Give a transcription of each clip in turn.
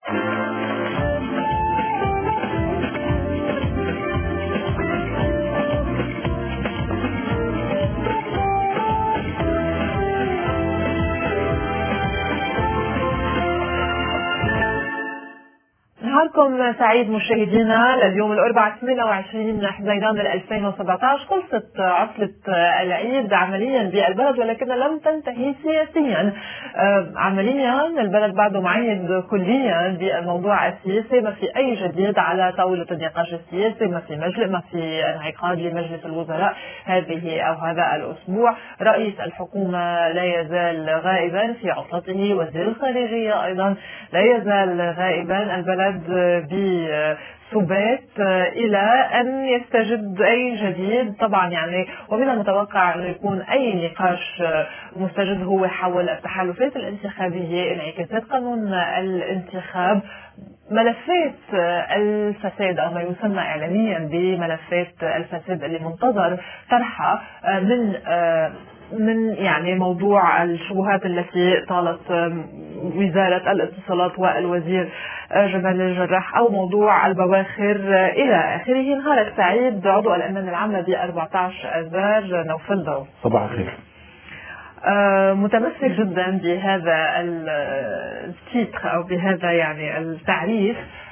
نهاركم سعيد مشاهدينا. لليوم الأربعاء 28 حزيران 2017 خلصت عطلة العيد عمليا بالبلد، ولكن لم تنتهي سياسيا. عمليا البلد بعده معيد كليا بالموضوع السياسي، ما في أي جديد على طاولة النقاش السياسي، ما في انعقاد لمجلس الوزراء هذه أو هذا الأسبوع. رئيس الحكومة لا يزال غائبا في عطلته، وزير الخارجية أيضا لا يزال غائبا. البلد بسبات إلى أن يستجد أي جديد. طبعا يعني ومن المتوقع أن يكون أي نقاش مستجد هو حول التحالفات الانتخابية، انعكاسات قانون الانتخاب، ملفات الفساد أو ما يسمى إعلاميا بملفات الفساد اللي منتظر طرحها من يعني موضوع الشبهات التي طالت وزارة الاتصالات والوزير جمال الجراح، أو موضوع البواخر إلى آخره. نهارك سعيد عضو الأمانة العامة ب 14 آذار نوفل ضو. صباح الخير. متمسك جدا بهذا التيتر أو بهذا يعني التعريف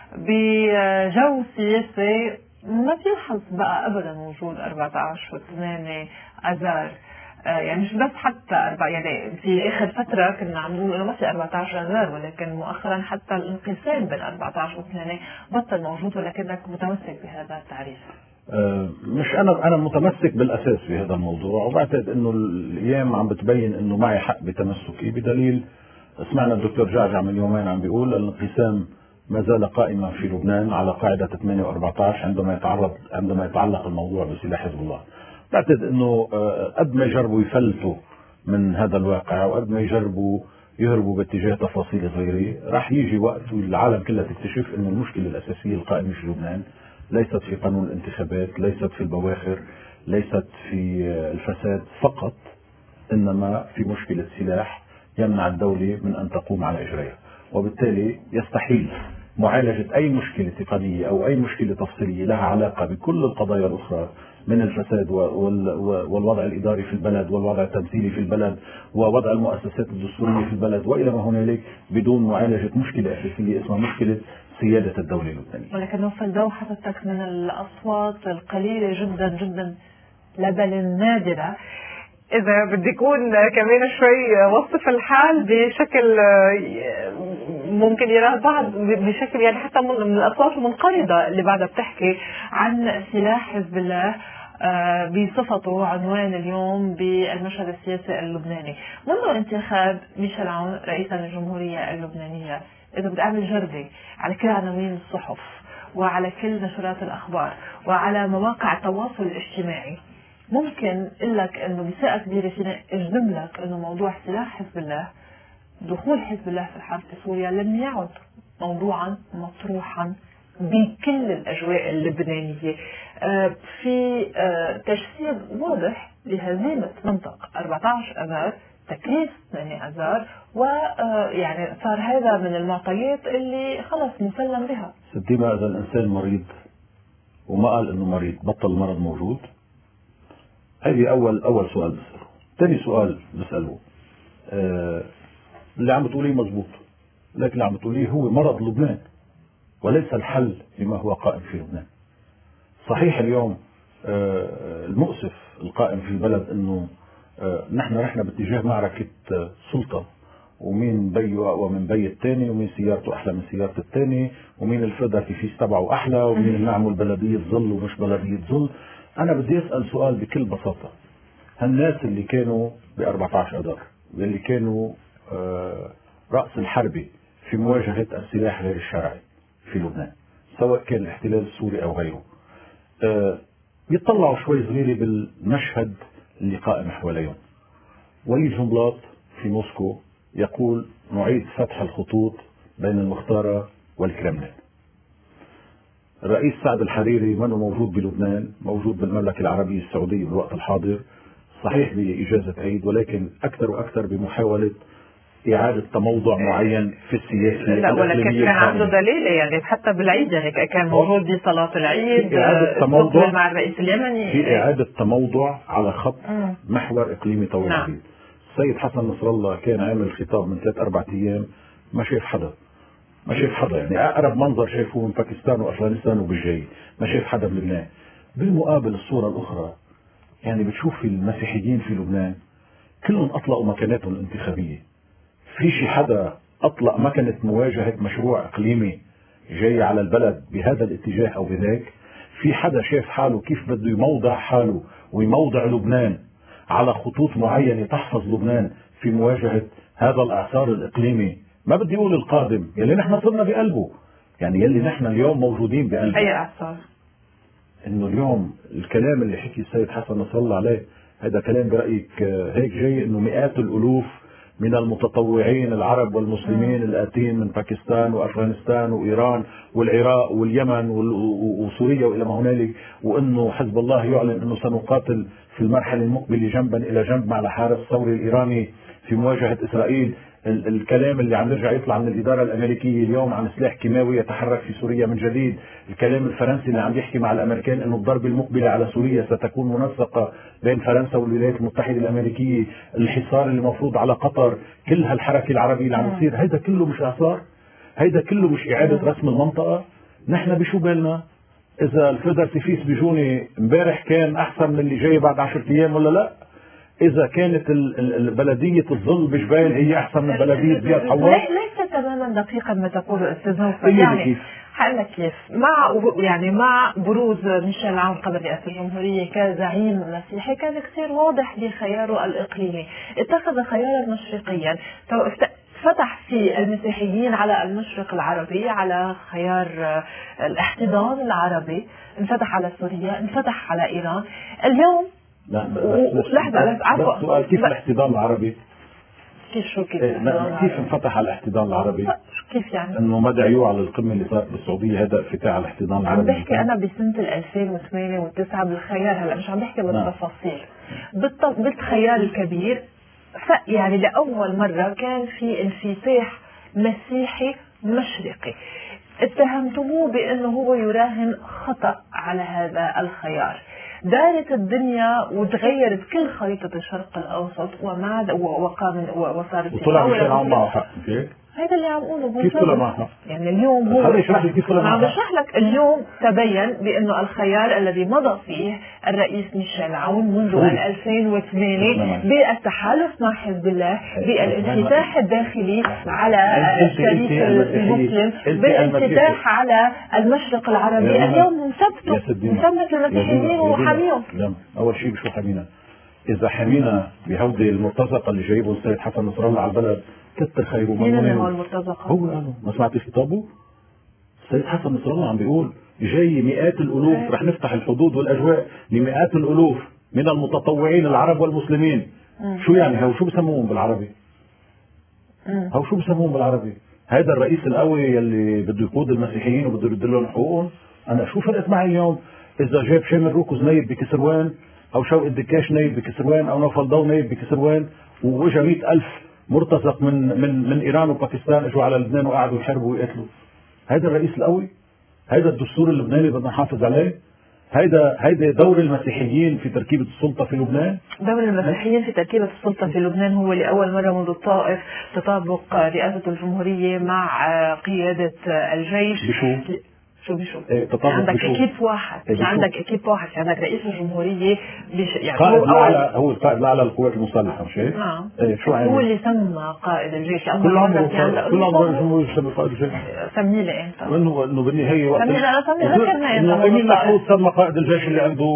بجو سياسي ما بيلحظ بقى أبدا وجود 14 و8 آذار. يعني مش بس حتى يعني في اخر فتره كنا عم نقول انه ما في 14 آذار، ولكن مؤخرا حتى الانقسام بين 14 و8 بطل موجود، ولكنك متمسك بهذا التعريف. مش انا متمسك بالاساس بهذا الموضوع، وبعتقد انه الايام عم بتبين انه معي حق بتمسكي، بدليل سمعنا الدكتور جعجع من يومين عم بيقول الانقسام ما زال قائما في لبنان على قاعده 8 و14 عندما يتعلق الموضوع بسلاح حزب الله. بعتقد انه قد ما يجربوا يفلتوا من هذا الواقع وقد ما يجربوا يهربوا باتجاه تفاصيل صغيره، راح يجي وقت والعالم كلها تكتشف انه المشكله الاساسيه القائمه في لبنان ليست في قانون الانتخابات، ليست في البواخر، ليست في الفساد فقط، انما في مشكله سلاح يمنع الدوله من ان تقوم على اجرائها. وبالتالي يستحيل معالجه اي مشكله تقنيه او اي مشكله تفصيليه لها علاقه بكل القضايا الاخرى من الفساد والوضع الإداري في البلد والوضع التمثيلي في البلد ووضع المؤسسات الدستورية في البلد وإلى ما هنالك بدون معالجة مشكلة أساسية اسمها مشكلة سيادة الدولة اللبنانية. ولكن نوفل ضو حضرتك من الأصوات القليلة جدا جدا لا بل النادرة، إذا بدي يكون كمان شوي وصف الحال بشكل ممكن يراه البعض بشكل يعني حتى من الأصوات المنقرضة اللي بعدها بتحكي عن سلاح حزب الله بصفته عنوان اليوم بالمشهد السياسي اللبناني منذ انتخاب ميشيل عون رئيسا للجمهورية اللبنانية. إذا بدي أعمل جردة على كل عناوين الصحف وعلى كل نشرات الأخبار وعلى مواقع التواصل الاجتماعي، ممكن اقول لك انه بثقه كبيره فينا اجزم لك انه موضوع سلاح حزب الله، دخول حزب الله في الحرب في سوريا لم يعد موضوعا مطروحا بكل الاجواء اللبنانيه. في تجسيد واضح لهزيمه منطق 14 اذار، تكليف 8 اذار، ويعني صار هذا من المعطيات اللي خلص مسلم بها. ديما اذا الانسان مريض وما قال انه مريض بطل المرض موجود. هذه أول سؤال بسأله. ثاني سؤال بسأله اللي عم تقوليه مزبوط، لكن اللي عم تقوليه هو مرض لبنان وليس الحل لما هو قائم في لبنان. صحيح اليوم المؤسف القائم في البلد أنه نحن رحنا باتجاه معركة سلطة، ومين بيه أقوى من بي الثاني، ومين سيارته أحلى من سيارة الثاني، ومين الفيدرالي تبعه أحلى، ومين نعمل بلدية ظل ومش بلدية ظل. أنا بدي أسأل سؤال بكل بساطة. هالناس اللي كانوا ب14 أذار واللي كانوا رأس الحربة في مواجهة السلاح غير الشرعي في لبنان، سواء كان الاحتلال السوري أو غيره، يطلعوا شوي صغيرة بالمشهد اللي قائم حواليهم. وليد جنبلاط في موسكو يقول نعيد فتح الخطوط بين المختارة والكرملين. الرئيس سعد الحريري منه موجود بلبنان، موجود بالمملكة العربية السعودية بالوقت الحاضر، صحيح بإجازة عيد، ولكن أكثر وأكثر بمحاولة إعادة تموضع معين في السياسة. لا ولكن كان عنده دليل يعني حتى بالعيد يعني كان موجود بصلاة العيد إعادة تموضع مع الرئيس اليمني في إعادة تموضع على خط محور إقليمي طويل عريض. السيد حسن نصر الله كان عامل خطاب من 3-4 أيام، ما شاف حدا يعني أقرب منظر شايفه من باكستان وأفغانستان وبالجاي، ما شاف حدا من لبنان. بالمقابل الصورة الأخرى يعني بتشوف المسيحيين في لبنان كلهم أطلقوا مكاناتهم الانتخابية. في شي حدا أطلق مكنة مواجهة مشروع إقليمي جاي على البلد بهذا الاتجاه أو بذاك؟ في حدا شاف حاله كيف بده يموضع حاله ويموضع لبنان على خطوط معينة تحفظ لبنان في مواجهة هذا الإعصار الإقليمي؟ ما بدي أقول القادم يلي نحن صرنا بقلبه، يعني يلي نحن اليوم موجودين بقلبه. أي إعصار؟ إنه اليوم الكلام اللي حكي السيد حسن نصر الله عليه هذا كلام برأيك هيك جاي إنه مئات الألوف من المتطوعين العرب والمسلمين الآتين من باكستان وأفغانستان وإيران والعراق واليمن وسوريا وإلى ما هنالك، وإنه حزب الله يعلن إنه سنقاتل في المرحلة المقبلة جنبا إلى جنب مع الحارس الثوري الإيراني في مواجهة إسرائيل. الكلام اللي عم يرجع يطلع من الإدارة الأمريكية اليوم عن سلاح كيماوي يتحرك في سوريا من جديد، الكلام الفرنسي اللي عم يحكي مع الأمريكان إنه الضربة المقبلة على سوريا ستكون منسقة بين فرنسا والولايات المتحدة الأمريكية، الحصار اللي مفروض على قطر، كل هالحركة العربية اللي عم تصير، هيدا كله مش إعصار؟ هيدا كله مش إعادة رسم المنطقة؟ نحن بشو بالنا؟ إذا الفيدر سيفيس بيجوني امبارح كان أحسن من اللي جاي بعد 10 أيام ولا لا؟ إذا كانت بلدية الظل بجبال هي أحسن من بلدية زياد حوار؟ ليس تماما دقيقا ما تقول أستاذ نوفل. يعني حقلك كيف مع بروز ميشيل عون قبل رئاسة الجمهورية كزعيم مسيحي كان كثير واضح بخياره الإقليمي، اتخذ خيارا مشرقيا، فتح في المسيحيين على المشرق العربي، على خيار الاحتضان العربي، انفتح على سوريا، انفتح على إيران. اليوم لحظة عفوا سؤال، كيف الاحتضان العربي؟ كيف انفتح على الاحتضان العربي؟ كيف يعني؟ انه ما دعيوه على القمة اللي صارت بالسعودية هذا افتتاح على الاحتضان العربي. عم بحكي انا بسنة 2008 و9 بالخيار، هلا مش عم بحكي بالتفاصيل. بالخيار الكبير يعني لأول مرة كان في انفتاح مسيحي مشرقي. اتهمتموه بأنه هو يراهن خطأ على هذا الخيار. دارت الدنيا وتغيرت كل خريطة الشرق الأوسط وصارت وطلع ميشيل عون معه حق. هذا اللي عم اقوله. كيف طلع معه حق؟ يعني اليوم هو هذا يشرح لي كيف طلع معه. عم بشرح لك. اليوم تبين بأنه الخيار الذي مضى فيه الرئيس ميشيل عون منذ 2008 بالتحالف مع حزب الله، بالانفتاح الداخلي على الشريك المسلم، بالانفتاح على المشرق العربي، اليوم مثبت المسيحيين وحاميهم. أول شيء بشو حمينا؟ إذا حمينا بهودي المرتزقة اللي جايبه السيد حسن نصر الله على البلد كتر خيره. مين هو المرتزقة؟ هو قالوا ما سمعتي خطابه؟ السيد حسن نصر الله عم بيقول جاي مئات الألوف، رح نفتح الحدود والأجواء لمئات الألوف من المتطوعين العرب والمسلمين. شو يعني هو؟ شو بسموهم بالعربي؟ هو شو بسموهم بالعربي؟ هذا الرئيس القوي يلي بده يقود المسيحيين وبده يرد لهم حقوقهم. أنا شو فرقت معي اليوم إذا جاب شامل روكوز نايب بكسروان أو شوقي الدكاش نايب بكسروان أو نوفل ضو نايب بكسروان، ووجه 100,000 مرتزق من إيران وباكستان اجوا على لبنان وقعدوا يحاربوا ويقتلوا. هذا الرئيس القوي؟ هذا الدستور اللبناني بدنا نحافظ عليه؟ هيدا دور المسيحيين في تركيبة السلطة في لبنان؟ دور المسيحيين في تركيبة السلطة في لبنان هو لأول مرة منذ الطائف تطابق رئاسة الجمهورية مع قيادة الجيش. شو عندك اكيب واحد، عندك اكيب واحد، عندك رئيس الجمهورية يعني هو القائد الاعلى للقوات المسلحة، مش هيك؟ نعم. شو هو اللي سمى قائد الجيش. كل عمره الجمهورية يسمى قائد الجيش. سميه لي انت. انه بالنهاية وقت انه امين محمود سمى قائد الجيش اللي عنده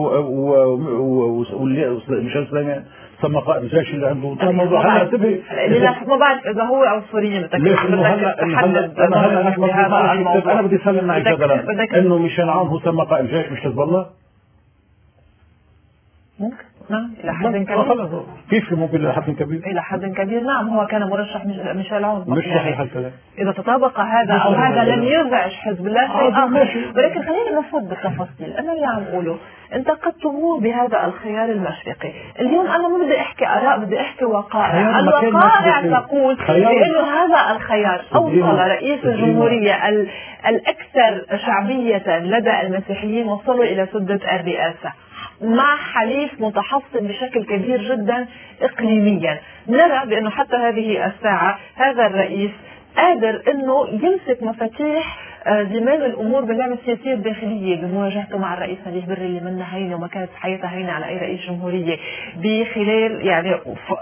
وميشيل سليمان سمى قائد الجيش اللي عنده. الموضوع هلا انتبه، ما بعرف اذا هو او السوريين بدك تحدد. انا بدي اسلم معك جدلا انه ميشيل عون هو سمى قائد الجيش مش حزب الله. ممكن نعم إلى حد كبير. كيف ممكن إلى حد كبير؟ إلى حد كبير نعم، هو كان مرشح ميشيل عون. مش صحيح الكلام. إذا تطابق هذا أو هذا لم يزعج حزب الله شيء آخر، ولكن خلينا نفوت بالتفاصيل. أنا اللي عم أقوله انتقدتموه بهذا الخيار المشرقي. اليوم أنا ما بدي أحكي آراء، بدي أحكي وقائع. الوقائع تقول بأنه هذا الخيار أوصل رئيس الجمهورية الأكثر شعبية لدى المسيحيين، وصلوا إلى سدة الرئاسة مع حليف متحصن بشكل كبير جدا إقليميا. نرى بأنه حتى هذه الساعة هذا الرئيس قادر أنه يمسك مفاتيح زمام الأمور باللعبة السياسية الداخلية بمواجهته مع الرئيس نبيه بري اللي منها هينة وما كانت حياتها هينة على أي رئيس جمهورية، بخلال يعني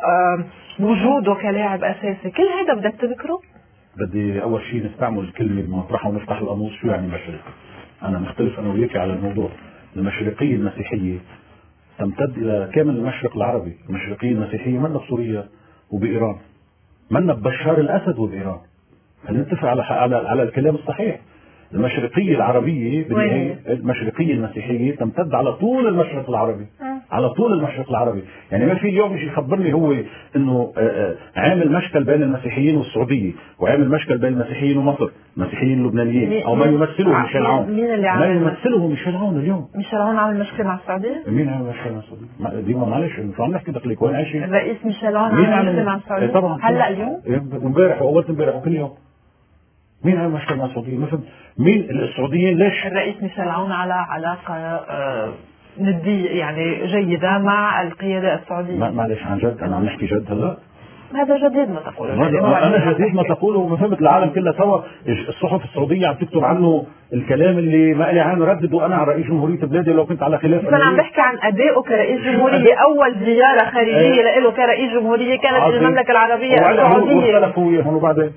وجوده كلاعب أساسي. كل هذا بدك تذكره؟ بدي أول شيء نستعمل كلمة مطرحة ونفتح القاموس. شو يعني مشرق؟ أنا مختلف أنا وياك على الموضوع. المشرقية المسيحية تمتد إلى كامل المشرق العربي. المشرقية المسيحية منا بسوريا وبإيران، منا ببشار الأسد وبإيران. خلينا نتفق على الكلام الصحيح. المشرقية العربية المشرقية المسيحية تمتد على طول المشرق العربي، على طول المشرق العربي. يعني ما في اليوم يجي يخبرني هو انه عامل مشكل بين المسيحيين والسعودية، وعامل مشكل بين المسيحيين ومصر، المسيحيين اللبنانيين، او ما يمثله ميشيل عون. ما يمثله ميشيل عون اليوم. ميشيل عون عامل مشكلة مع السعودية؟ مين عامل مشكلة مع السعودية؟ ديما معلش شو عم نحكي دقيق وين عايشين؟ الرئيس ميشيل عون عامل مشكلة مع السعودية؟ طبعا هلا اليوم؟ امبارح واول امبارح وكل يوم. مين عامل مشكلة مع السعودية؟ مثلا مين السعوديين؟ ليش؟ الرئيس ميشيل عون على علاقة ندية يعني جيدة مع القيادة السعودية. معلش عن جد أنا عم نحكي جد هلا؟ هذا جديد ما تقوله. أنا جديد ما تقوله وفهمت العالم كلها سوا. الصحف السعودية عم تكتب عنه الكلام اللي ما لي عنه ردده أنا على رئيس جمهورية بلادي لو كنت على خلاف. أنا عم بحكي عن أدائه كرئيس جمهورية. أول زيارة خارجية له كرئيس جمهورية كانت إلى المملكة العربية السعودية. واختلفوا وياهم وبعدين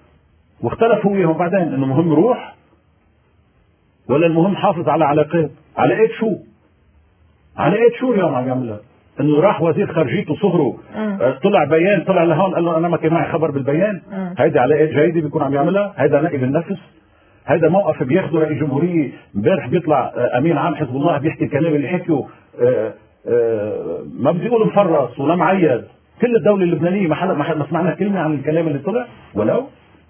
إنه مهم روح ولا المهم حافظ على علاقات. على ايه شو اليوم عم يعملها؟ انه راح وزير خارجيته صهره طلع بيان، طلع لهون قال له انا ما كان معي خبر بالبيان. هيدا على ايه جيدة بيكون عم يعملها؟ هيدا نائب النفس. هيدا موقف بياخده رئيس جمهورية. امبارح بيطلع امين عام حزب الله بيحكي الكلام اللي حكيه ما بدي اقول مفرص ولا معيد. كل الدولة اللبنانية ما سمعنا كلمة عن الكلام اللي طلع ولو.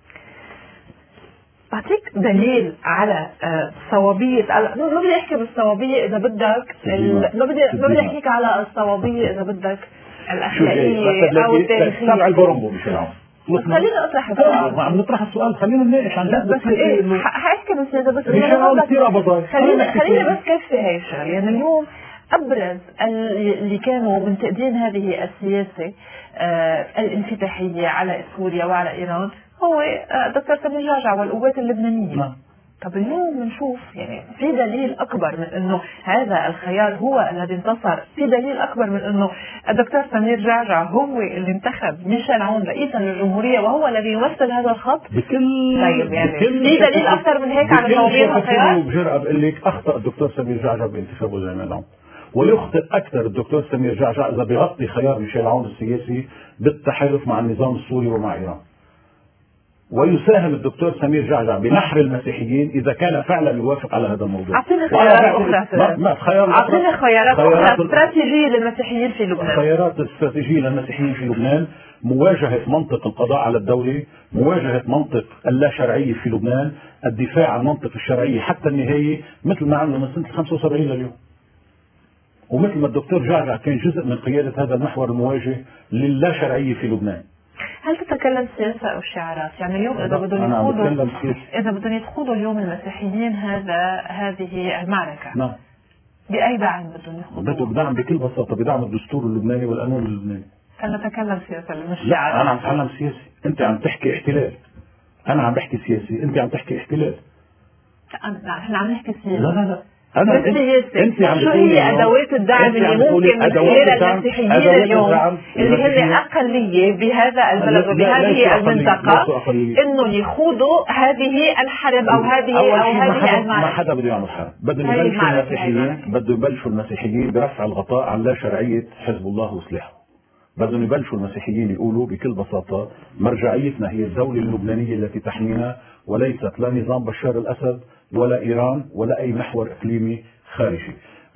بعطيك دليل على صوابية. ما بدي احكي بالصوابية اذا بدك، ما بدي احكيك على الصوابية اذا بدك الاخلاقية او التاريخية. تبع البرمبو بشرعه. خلينا اطرح السؤال. عم نطرح السؤال، خلينا نناقش عن بس ايه حاحكي بس اذا بس خلينا بس كيف هي الشغله. يعني اليوم ابرز اللي كانوا منتقدين هذه السياسة الانفتاحية على سوريا وعلى ايران هو دكتور سمير جعجع والقوات اللبنانية. طب اليوم بنشوف يعني في دليل أكبر من أنه هذا الخيار هو الذي انتصر، في دليل أكبر من أنه الدكتور سمير جعجع هو اللي انتخب ميشيل عون رئيسا للجمهورية وهو الذي يمثل هذا الخط. طيب يعني في دليل أكثر من هيك على صوابية الخيار؟ بجرأة بقول لك أخطأ الدكتور سمير جعجع بانتخابه زي عون، ويخطئ أكثر الدكتور سمير جعجع إذا بيغطي خيار ميشيل عون السياسي بالتحالف مع النظام السوري ومع إيران. ويساهم الدكتور سمير جعجع بنحر المسيحيين إذا كان فعلا يوافق على هذا الموضوع. أعطينا خيارات أخرى استراتيجية للمسيحيين في لبنان. خيارات استراتيجية للمسيحيين في لبنان: مواجهة منطق القضاء على الدولة، مواجهة منطق اللا شرعية في لبنان، الدفاع عن منطق الشرعية حتى النهاية مثل ما عملوا من سنة 75 لليوم. ومثل ما الدكتور جعجع كان جزء من قيادة هذا المحور المواجه للا شرعية في لبنان. هل تتكلم سياسة أو شعارات؟ يعني اليوم إذا بدهم يخوضوا اليوم المسيحيين هذه المعركة. نعم. بأي دعم بدهم يخوضوا؟ بدعم بكل بساطة، بدعم الدستور اللبناني والقانون اللبناني. فنتكلم سياسة مش شعارات. لا أنا عم أتكلم سياسي، أنت عم تحكي احتلال. أنا عم بحكي سياسي، أنت عم تحكي احتلال. احنا عم نحكي سياسي. لا انت شو هي ادوات الدعم اللي ممكن من خلال المسيحيين اليوم اللي هن اقليه بهذا البلد وبهذه المنطقه انه يخوضوا هذه الحرب او هذه المعركه؟ ما حدا بده يعمل حرب. بده يبلشوا المسيحيين برفع الغطاء عن لا شرعيه حزب الله وسلاحه. بدهم يبلشوا المسيحيين يقولوا بكل بساطه مرجعيتنا هي الدوله اللبنانيه التي تحمينا، وليست لا نظام بشار الاسد ولا إيران ولا أي محور إقليمي خارجي.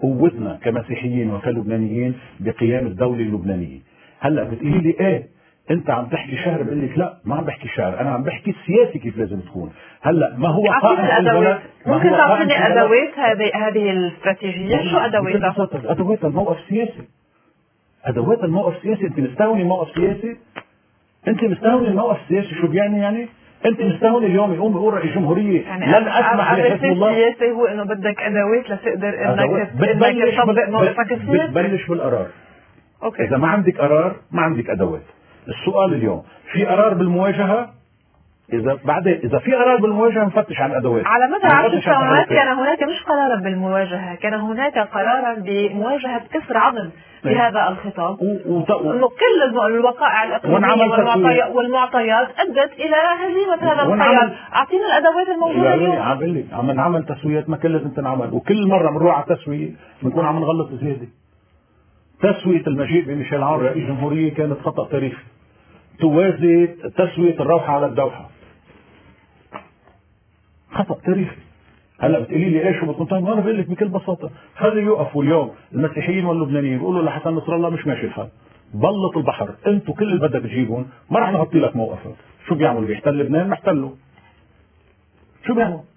قوتنا كمسيحيين وكلبنانيين بقيام الدولة اللبنانية. هلا بتقولي لي ايه انت عم تحكي شعر؟ بقول لك لا، ما عم بحكي شعر، انا عم بحكي السياسي كيف لازم تكون. هلا ما هو قائم في البلد، ممكن تعطيني ادوات هذه الاستراتيجيه؟ شو ادواتها؟ ادوات الموقف السياسي. ادوات الموقف السياسي. انت مستهوني موقف سياسي؟ انت مستهوني الموقف السياسي؟ شو يعني انت مستهوني اليوم يقوم بيقول رئيس جمهوريه يعني لن اسمح لحزب الله؟ السياسي هو انه بدك ادوات لتقدر انك تطبق موقفك السياسي. بتبلش بالقرار. اوكي. اذا ما عندك قرار ما عندك ادوات. السؤال اليوم في قرار بالمواجهه؟ اذا في قرار بالمواجهه نفتش عن ادوات. على مدى 10 سنوات كان هناك مش قرارا بالمواجهه، كان هناك قرارا بمواجهه كسر عظم بهذا الخطاب، انه كل الوقائع الاقليميه والمعطيات ادت الى هزيمه هذا الخيار. اعطينا الادوات الموجوده اليوم. عم بقول لك عم نعمل تسويات ما كان لازم تنعمل، وكل مره بنروح على التسويه بنكون عم نغلط زياده. تسويه المجيء بميشيل عون رئيس جمهوريه كانت خطا تاريخي توازي تسويه الروحه على الدوحه. خطأ تاريخي. هلا بتقولي لي ايش بدكم تعملوا؟ انا بقول لك بكل بساطه خلي يوقفوا اليوم المسيحيين واللبنانيين يقولوا لحسن نصر الله مش ماشي الحال، بلط البحر، انتم كل اللي بدك تجيبون ما راح نغطي لك موقفك. شو بيعمل؟ بيحتل لبنان؟ محتله. شو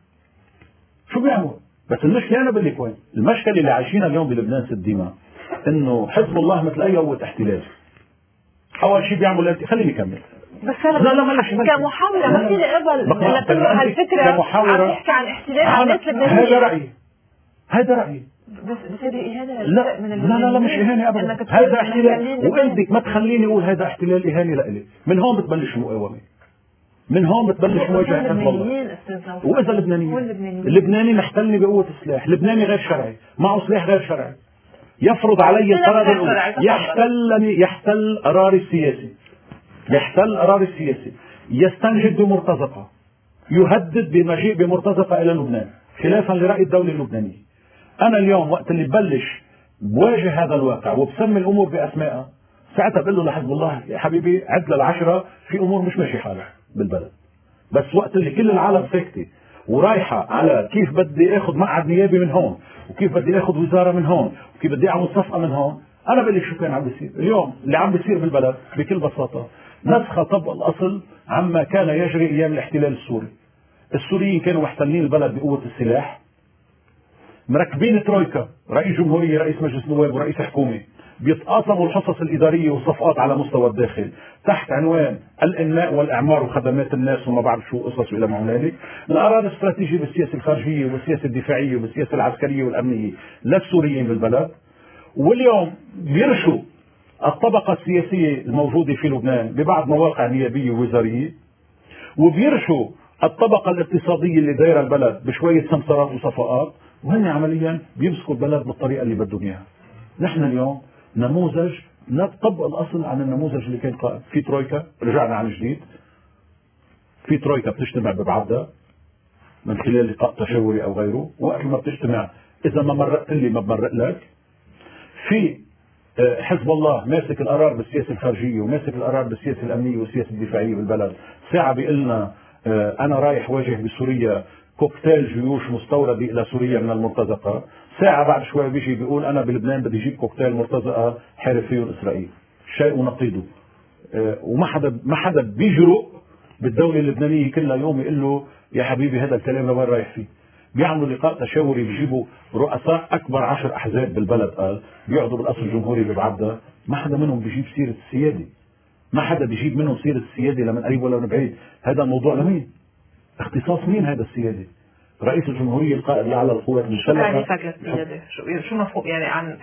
بيعمل؟ بس المشكله انا بقول لك وين؟ المشكله اللي عايشينها اليوم بلبنان ست ديما انه حزب الله مثل اي قوه احتلال. اول شيء بيعمل خليني اكمل. بس انا كمحاولة ما فيني اقبل انك هالفكرة كمحاولة عم تحكي عن احتلال على الناس اللبنانية. هذا رأيي. بس هذه إهانة لا من لا مش إهانة أبدا، هذا احتلال. وبدك ما تخليني أقول هذا احتلال إهانة لإلي. من هون بتبلش المقاومة، من هون بتبلش مواجهة حزب الله. وإذا اللبناني محتلني بقوة السلاح، لبناني غير شرعي معه سلاح غير شرعي يفرض علي القرار الأول، يحتل قراري السياسي، يحتل قراري السياسي، يستنجد بمرتزقة، يهدد بمجيء بمرتزقة إلى لبنان خلافا لرأي الدولة اللبنانية. أنا اليوم وقت اللي ببلش بواجه هذا الواقع وبسمي الأمور بأسمائها ساعتها بقول له لحزب الله يا حبيبي عد للعشرة، في أمور مش ماشي حالها بالبلد. بس وقت اللي كل العالم ساكتة ورايحة على كيف بدي اخذ مقعد نيابي من هون، وكيف بدي اخذ وزارة من هون، وكيف بدي اعمل صفقة من هون، انا بقول لك شو كان عم بيصير اليوم. اللي عم بيصير بالبلد بكل بساطة نسخة طبق الأصل عما كان يجري أيام الاحتلال السوري. السوريين كانوا محتلين البلد بقوة السلاح، مركبين ترويكا، رئيس جمهورية، رئيس مجلس نواب، ورئيس حكومة، بيتقاسموا الحصص الإدارية والصفقات على مستوى الداخل تحت عنوان الإنماء والإعمار وخدمات الناس وما بعرف شو قصص إلى ما هنالك. القرار الاستراتيجي بالسياسة الخارجية والسياسة الدفاعية والسياسة العسكرية والأمنية للسوريين بالبلد. واليوم بيرشوا الطبقة السياسية الموجودة في لبنان ببعض مواقع نيابية ووزارية، وبيرشوا الطبقة الاقتصادية اللي دايرة البلد بشوية سمسرات وصفقات، وهن عمليا بيمسكوا البلد بالطريقة اللي بدهم اياها. نحن اليوم نموذج نطبق الأصل عن النموذج اللي كان قائم في ترويكا. رجعنا عن جديد في ترويكا بتجتمع ببعضها من خلال لقاء تشاوري أو غيره، وقت ما بتجتمع إذا ما مرقت لي ما بمرق لك. في حزب الله ماسك القرار بالسياسة الخارجية وماسك القرار بالسياسة الأمنية والسياسة الدفاعية بالبلد. ساعة بيقول لنا أنا رايح واجه بسوريا كوكتيل جيوش مستوردة إلى سوريا من المرتزقة، ساعة بعد شوي بيجي بيقول أنا بلبنان بدي أجيب كوكتيل مرتزقة حارب فيه إسرائيل. شيء ونقيضه. وما حدا بيجرؤ بالدولة اللبنانية كلها يوم يقول له يا حبيبي هذا الكلام لوين رايح فيه. بيعملوا لقاء تشاوري، بيجيبوا رؤساء أكبر 10 أحزاب بالبلد، قال بيقعدوا بالقصر الجمهوري ببعدة، ما حدا منهم بيجيب سيرة السيادة، ما حدا بيجيب منهم سيرة السيادة لا من قريب ولا من بعيد. هذا الموضوع لمين؟ اختصاص مين هذا السيادة؟ رئيس الجمهورية القائد الأعلى للقوات المسلحة. يعني فكرة السيادة شو مفهوم يعني عن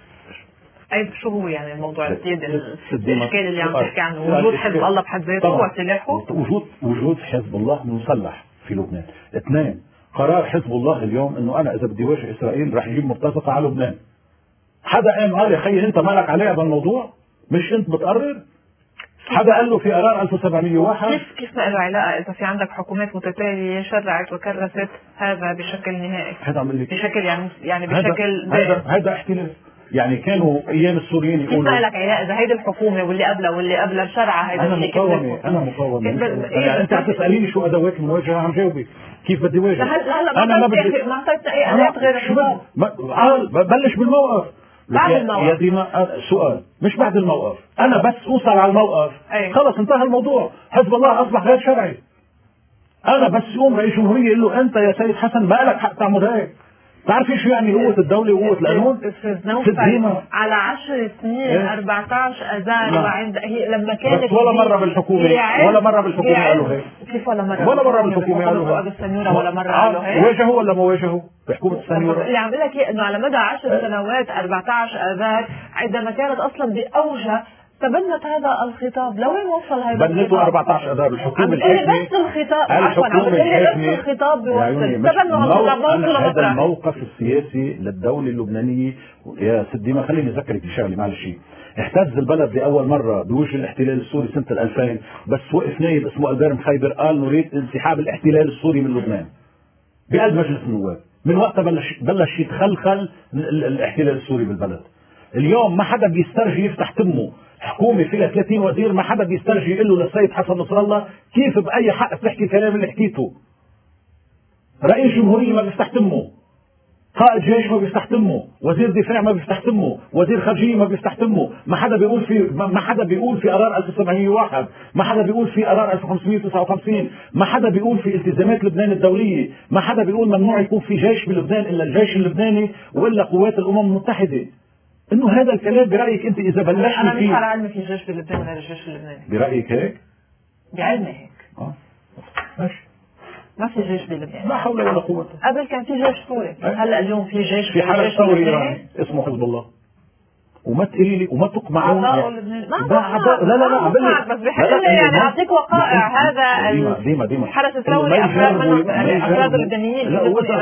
أي شو هو يعني الموضوع السيادة؟ الإشكال اللي عم تحكي عنه وجود حزب الله بحد ذاته وسلاحه، وجود حزب الله مسلح في لبنان. اثنين، قرار حزب الله اليوم انه انا اذا بدي واجه اسرائيل راح يجيب مرتزقه على لبنان. حدا قام قال يا خيي انت مالك عليها بالموضوع؟ مش انت بتقرر؟ حدا قال له في قرار 1701؟ كيف ما له علاقه اذا في عندك حكومات متتاليه شرعت وكرست هذا بشكل نهائي؟ هذا عم بقول لك بشكل يعني بشكل هذا احتلال. يعني كانوا ايام السوريين كيف يقولوا ما لك علاقه اذا هيدي الحكومه واللي قبلها شرعه هيدا الشيء؟ انا مقاومه يعني انت عم تساليني شو ادوات المواجهه، عم جاوبك كيف بدي واجه. هلا انا ما اعطيتنا اي ادوات غير الخطاب. بلش بالموقف بعد الموقف يا ديما. سؤال مش بعد الموقف، انا بس اوصل على الموقف خلص انتهى الموضوع. حزب الله اصبح غير شرعي. انا بس يوم رئيس جمهوريه يقول له انت يا سيد حسن ما لك حق تعمل هيك. بتعرفي شو يعني قوة الدولة وقوة القانون؟ على 10 سنين 14 اذار وعند لما كانت بس ولا مرة بالحكومة قالوا هيك. كيف ولا مرة بالحكومة قالوا هيك؟ السنيورة ولا مرة قالوا هيك؟ واجهوا ولا ما واجهوا بحكومة السنيورة؟ اللي عم بقول لك انه على مدى 10 سنوات 14 اذار عندما كانت اصلا باوجها تبنت هذا الخطاب. لوين وصل هذا الخطاب؟ بنته 14 اذار الحكومه الحاكمه بس الخطاب عفوا عم بس الخطاب بيوصل تبنوا هالخطاب. هذا الموقف السياسي للدوله اللبنانيه يا ست ديما. خليني اذكرك بشغله معلش. اهتز البلد لاول مره بوجه الاحتلال السوري سنه 2000، بس وقف نايب اسمه البير مخيبر قال نريد انسحاب الاحتلال السوري من لبنان بقلب مجلس النواب. من وقتها بلش يتخلخل الاحتلال السوري بالبلد. اليوم ما حدا بيسترجي يفتح تمه. حكومة فيها 30 وزير ما حدا بيسترجي يقول له للسيد حسن نصر الله كيف بأي حق تحكي الكلام اللي حكيته. رئيس جمهورية ما بيفتح تمه، قائد جيش ما بيفتح تمه، وزير دفاع ما بيفتح تمه، وزير خارجية ما بيفتح تمه. ما حدا بيقول في قرار 1701، ما حدا بيقول في قرار 1559، ما حدا بيقول في التزامات لبنان الدولية، ما حدا بيقول ممنوع يكون في جيش بلبنان إلا الجيش اللبناني وإلا قوات الأمم المتحدة. انه هذا الكلام برايك انت اذا بلشتي انا مش على علمي في جيش بلبنان غير الجيش اللبناني. برايك هيك؟ بعلمي هيك. ماشي. ما في جيش بلبنان. لا حول ولا قوه. قبل كان في جيش سوري، هلا اليوم في جيش. في حرس ثوري ايراني اسمه حزب الله. وما تقولي لي وما تقمعون. لا بس بحل يعني اعطيك وقائع. هذا ديما الحرس الثوري افراد منهم افراد اللبنانيين. لا وإذا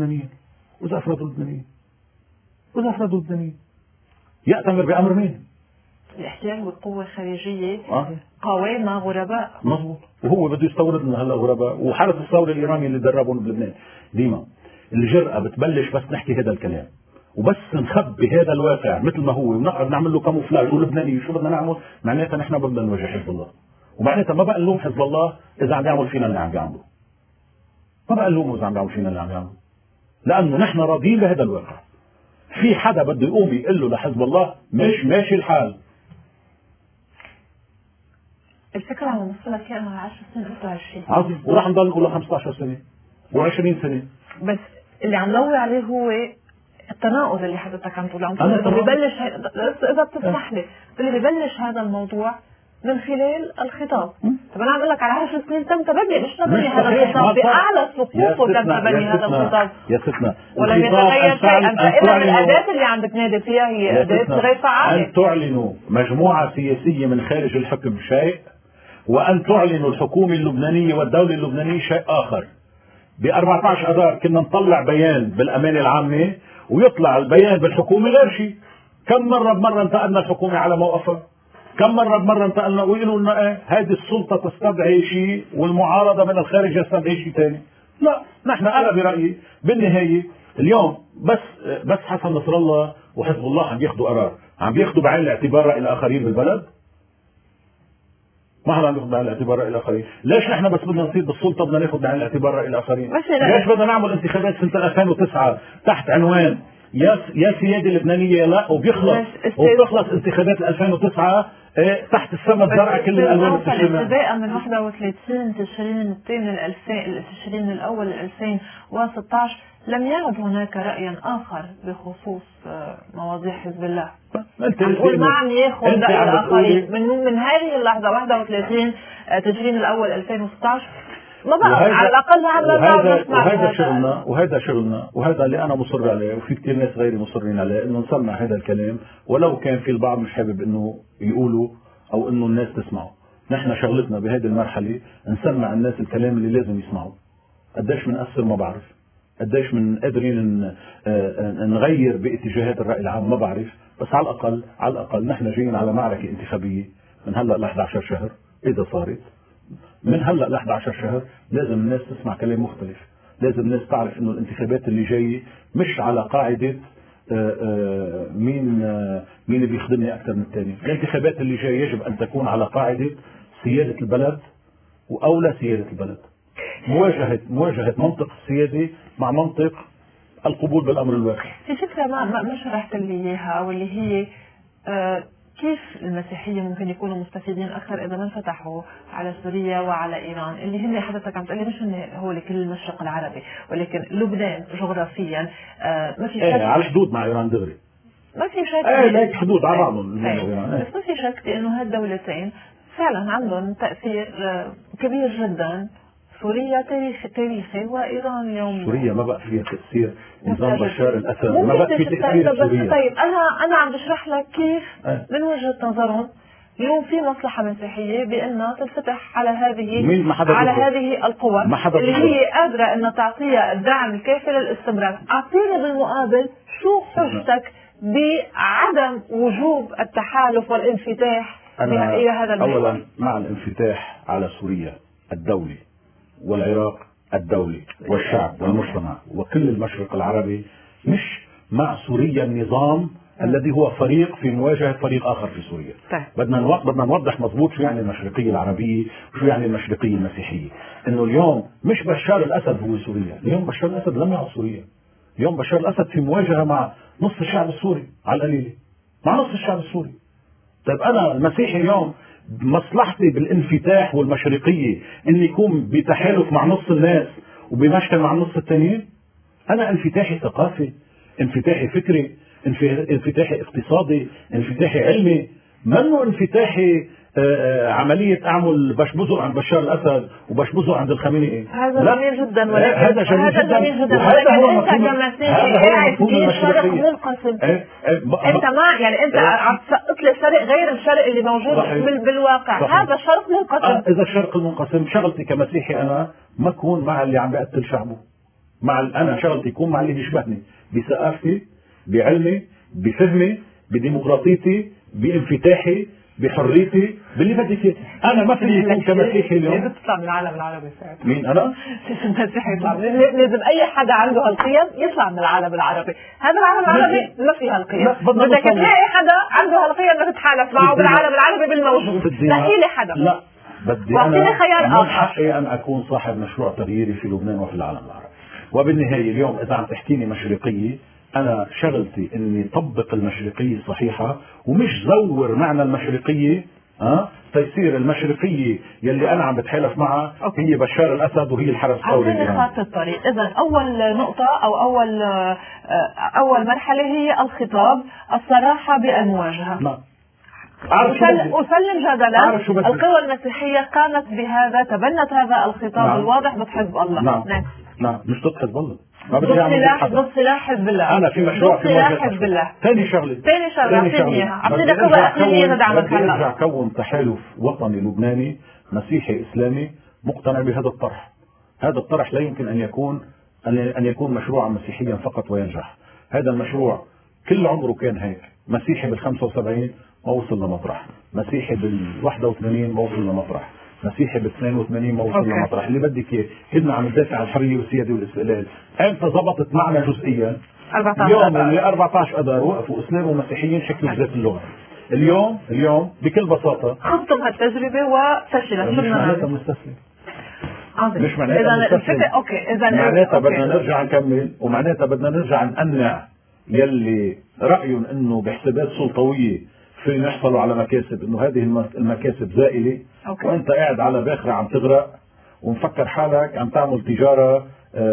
افراد اللبنانيين يأتمر بأمر مين؟ الاحتلال والقوة الخارجية قوامة غرباء. مظبوط. وهو بده يستورد لنا هلا غرباء. وحرس الثوري الإيراني اللي دربهم بلبنان. ديما الجرأة بتبلش بس نحكي هذا الكلام وبس نخبي هذا الواقع مثل ما هو ونقعد نعمل له كاموفلاج ولبناني شو بدنا نعمل. معناتها نحن بدنا نواجه حزب الله. ومعناتها ما بقى نلوم حزب الله إذا عم يعمل فينا اللي عم يعمله. ما بقى نلومه إذا عم يعمل فينا اللي عم يعمله. لأنه نحن راضيين بهذا الواقع. في حدا بده يقوم يقول له لحزب الله مش ماشي الحال. الفكرة عم نوصلها فيها انه 10 سنين 26 عظيم وراح نضل نقول 15 سنة و20 سنة. بس اللي عم نوي عليه هو التناقض اللي حضرتك عم تقول. ببلش اذا بتسمح لي اللي ببلش هذا الموضوع من خلال الخطاب. طب انا عم اقول لك على 10 سنين تم تبني مش تبني هذا الخطاب باعلى صفوفه. تم تبني هذا الخطاب يا ستنا ولم يتغير شيئا. فاذا الاداه اللي عم بتنادي فيها هي اداه غير فعاله. ان تعلنوا مجموعه سياسيه من خارج الحكم شيء، وان تعلنوا الحكومه اللبنانيه والدوله اللبنانيه شيء اخر. ب 14 اذار كنا نطلع بيان بالامانه العامه ويطلع البيان بالحكومه غير شيء. كم مره انتقلنا الحكومه على موقفها؟ كم مرة انتقلنا ويقولوا لنا هذه السلطة تستدعي شيء والمعارضة من الخارج يستدعي شيء ثاني. لا نحن أنا برأيي بالنهاية اليوم بس حسن نصر الله وحزب الله عم ياخذوا قرار، عم بياخذوا بعين الاعتبار رأي الآخرين بالبلد. ما حدا عم ياخذ بعين الاعتبار رأي الآخرين. ليش نحن بس بدنا نصير بالسلطة بدنا ناخذ بعين الاعتبار رأي الآخرين؟ ليش بدنا نعمل انتخابات سنة 2009 تحت عنوان يا سيادة اللبنانية لا وبتخلص انتخابات 2009 تحت السماء الزرقاء كل الالوان بتشتغل. ابتداء من 31 تشرين الثاني 2000 تشرين الاول 2016 لم يعد هناك رأي آخر بخصوص مواضيع حزب الله. نقول ما عم ياخذ رأي الآخرين من هذه اللحظة 31 تشرين الأول 2016 ما بقى على الأقل وهذا شغلنا وهذا اللي أنا مصر عليه وفي كثير ناس غيري مصرين عليه إنه نسمع هذا الكلام ولو كان في البعض مش حابب إنه يقولوا أو إنه الناس تسمعه. نحن شغلتنا بهذه المرحلة نسمع الناس الكلام اللي لازم يسمعوه. قديش منأثر ما بعرف، قديش من قادرين نغير باتجاهات الرأي العام ما بعرف، بس على الأقل نحن جايين على معركة انتخابية من هلأ ل 11 شهر. إذا صارت من هلأ ل 11 شهر لازم الناس تسمع كلام مختلف. لازم الناس تعرف إنه الانتخابات اللي جاية مش على قاعدة مين اللي بيخدمني اكثر من الثاني. الانتخابات اللي جايه يجب ان تكون على قاعده سياده البلد واولى سياده البلد، مواجهه منطق السياده مع منطق القبول بالامر الواقع. في فكره ما شرحت لي اياها، واللي هي كيف المسيحيين ممكن يكونوا مستفيدين اكثر اذا ما انفتحوا على سوريا وعلى ايران، اللي هن حضرتك عم تقول لي مش هن هو كل المشرق العربي، ولكن لبنان جغرافيا ما في شك على الحدود مع ايران دغري، ما في شك ليك حدود على بعضهم، بس ما في شك بانه هالدولتين فعلا عندهم تاثير كبير جدا. سوريا تاريخي وايران اليوم. سوريا ما بقى فيها تاثير نظام بشار الاسد، ما بقى في تاثير سوريا. طيب انا عم بشرح لك كيف من وجهه نظرهم اليوم في مصلحه مسيحيه بانها تنفتح على هذه القوى اللي هي قادره انها تعطيها الدعم الكافي للاستمرار. اعطيني بالمقابل شو حجتك بعدم وجوب التحالف والانفتاح الى هذا المحور؟ اولا مع الانفتاح على سوريا الدولي والعراق الدولي والشعب والمجتمع وكل المشرق العربي، مش مع سوريا النظام الذي هو فريق في مواجهة فريق آخر في سوريا. بدنا نوضح مضبوط شو يعني المشرقية العربية وشو يعني المشرقية المسيحية. انه اليوم مش بشار الأسد هو سوريا، اليوم بشار الأسد لم يعد سوريا، اليوم بشار الأسد في مواجهة مع نصف الشعب السوري على القليلة، مع نصف الشعب السوري. طيب أنا المسيحي اليوم مصلحتي بالانفتاح والمشرقية اني يكون بتحالف مع نص الناس وبمشكل مع النص التانيين. انا انفتاحي ثقافي، انفتاحي فكري، انفتاحي اقتصادي، انفتاحي علمي، منه انفتاحي عملية اعمل بشبزه عند بشار الاسد وبشبزه عند الخميني. هذا جميل جدا، ولكن هذا جميل جدا ولكن انت كمسيحي قاعد في شرق منقسم. انت ما يعني انت عم تسقط لي شرق غير الشرق اللي موجود بالواقع. صحيح. هذا شرق منقسم. اذا الشرق المنقسم شغلتي كمسيحي انا ما اكون مع اللي عم بيقتل شعبه، انا شغلتي يكون مع اللي بيشبهني بثقافتي، بعلمي، بفهمي، بديمقراطيتي، بانفتاحي، بحريتي، باللي بدي فيه. انا ما فيني يكون كمسيحي اليوم. لازم تطلع من العالم العربي ساعتها. مين انا؟ المسيحي يطلع، لازم اي حدا عنده هالقيم يطلع من العالم العربي. هذا العالم العربي ما فيه هالقيم. بدك تلاقي حدا عنده هالقيم بدك تتحالف معه بالعالم العربي بالموجود. لاقي لي حدا. لا بدي انا خيار من اخر. حقي ان اكون صاحب مشروع تغييري في لبنان وفي العالم العربي. وبالنهايه اليوم اذا عم تحكيني مشرقيه، أنا شغلتي إني طبق المشرقية صحيحة ومش زور معنى المشرقية تيصير المشرقية يلي أنا عم بتحالف معها هي بشار الأسد وهي الحرس الثوري الإيراني. خط الطريق. إذا أول نقطة أو أول مرحلة هي الخطاب، الصراحة بالمواجهة. نعم. أسلم جدلا القوى المسيحية قامت بهذا، تبنت هذا الخطاب الواضح بحزب الله. نعم مش ضد حزب الله، ضد سلاح حزب الله. انا في مشروع في حزب الله. ثاني شغله اعطيني اياها، اعطيني قوى اقليميه تدعمك هلا. ارجع كون تحالف وطني لبناني مسيحي اسلامي مقتنع بهذا الطرح. هذا الطرح لا يمكن ان يكون مشروعا مسيحيا فقط وينجح. هذا المشروع كل عمره كان هيك، مسيحي بال75 ما وصل لمطرح، مسيحي بال81 ما وصل لمطرح، مسيحي ب82 ما وصل لمطرح. اللي بدك اياه كنا عم ندافع عن الحريه والسياده والاستقلال. امتى ضبطت معنا جزئيا؟ 14 اليوم اللي 14 اذار وقفوا اسلام ومسيحيين شكلوا ذات اللغه. اليوم بكل بساطه خضتم هالتجربه وفشلت. مش معناتها مستسلم. مش معناتها مستسلم. اوكي اذا معناتها بدنا نرجع نكمل، ومعناتها بدنا نرجع نقنع يلي رايهم انه بحسابات سلطويه في نحصلوا على مكاسب، انه هذه المكاسب زائله. وانت قاعد على باخره عم تغرق ومفكر حالك عم تعمل تجاره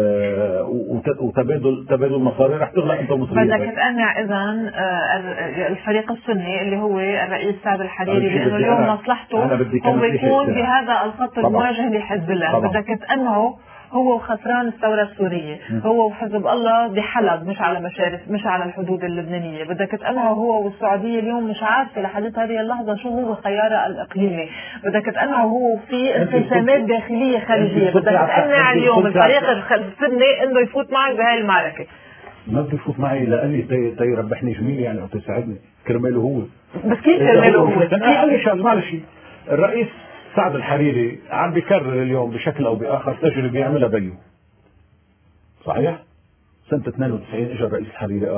وتبادل مصاري رح تغلق انت ومصريتك. بدك تقنع اذا الفريق السني اللي هو الرئيس سعد الحريري بانه اليوم مصلحته هو يكون بهذا الخط المواجه لحزب الله. بدك تقنعه هو وخسران الثورة السورية، هو وحزب الله بحلب مش على مش على الحدود اللبنانية. بدك تقنعه هو والسعودية اليوم مش عارفة لحد هذه اللحظة شو هو خياره الإقليمي. بدك تقنعه هو في انقسامات داخلية خارجية. بدك تقنع اليوم الفريق السني انه يفوت معك بهاي المعركة. ما بده يفوت معي لاني تيربحني جميل يعني او تساعدني كرماله هو. بس كيف كرماله هو؟ اقل شيء معلش الرئيس سعد الحريري عم بيكرر اليوم بشكل او باخر تجربه يعملها بيو. صحيح؟ سنه 92 اجى الرئيس الحريري قال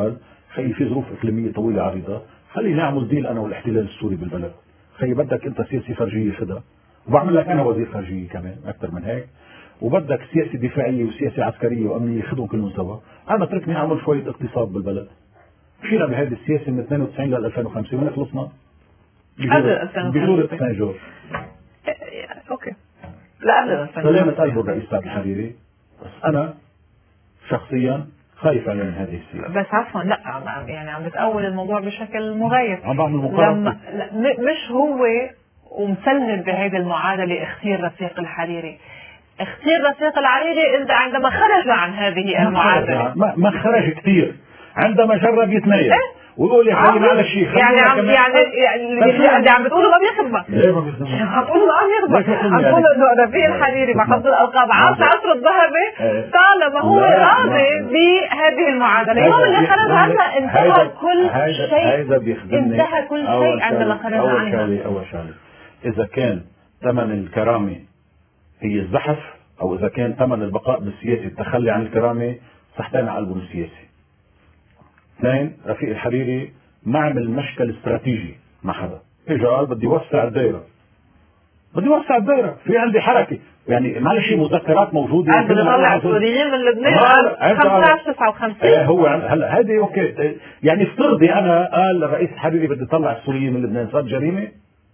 خي في ظروف اقليميه طويله عريضه، خليني نعمل ديل انا والاحتلال السوري بالبلد. خي بدك انت سياسه خارجيه خدها، وبعمل لك انا وزير خارجيه كمان اكثر من هيك، وبدك سياسه دفاعيه وسياسه عسكريه وامنيه خذهم كلهم سوا، انا اتركني اعمل شويه اقتصاد بالبلد. مشينا بهذه السياسه من 92 لل 2005 وين خلصنا؟ بجورة سان جورج. اوكي. لا قبل سلامة قلبه الرئيس سعد الحريري، بس انا شخصيا خايف عليه من هذه السياسة. بس عفوا لا يعني عم بتأول الموضوع بشكل مغاير. عم بعمل مقارنة. مش هو ومسلم بهذه المعادلة اختيار رفيق الحريري. اختيار رفيق الحريري عندما خرج عن هذه المعادلة ما خرج كثير، عندما جرب يتميز ويقول يا خلينا على شيء يعني اللي عم بتقوله ما بيخدمك. ليه ما بيخدمك؟ عم تقوله ما بيخدمك، عم تقول انه رفيق الحريري مع قبض الالقاب عاش عصر الذهبي طالما هو راضي بهذه المعادله. اليوم اللي خرج عنها انتهى كل شيء، انتهى كل شيء عندما خرج عنها. اول شغله اذا كان ثمن الكرامه هي الزحف، او اذا كان ثمن البقاء بالسياسه التخلي عن الكرامه، صحتين على قلبه السياسي. اثنين، رفيق الحريري ما عمل مشكل استراتيجي مع حدا، اجى قال بدي اوسع الدائره، بدي اوسع الدائره، في عندي حركه، يعني معلش مذكرات موجوده. بدي اطلع السوريين من لبنان 15 59. هو هلا هذه اوكي، يعني افترضي انا قال الرئيس الحريري بدي اطلع السوريين من لبنان، صار جريمه؟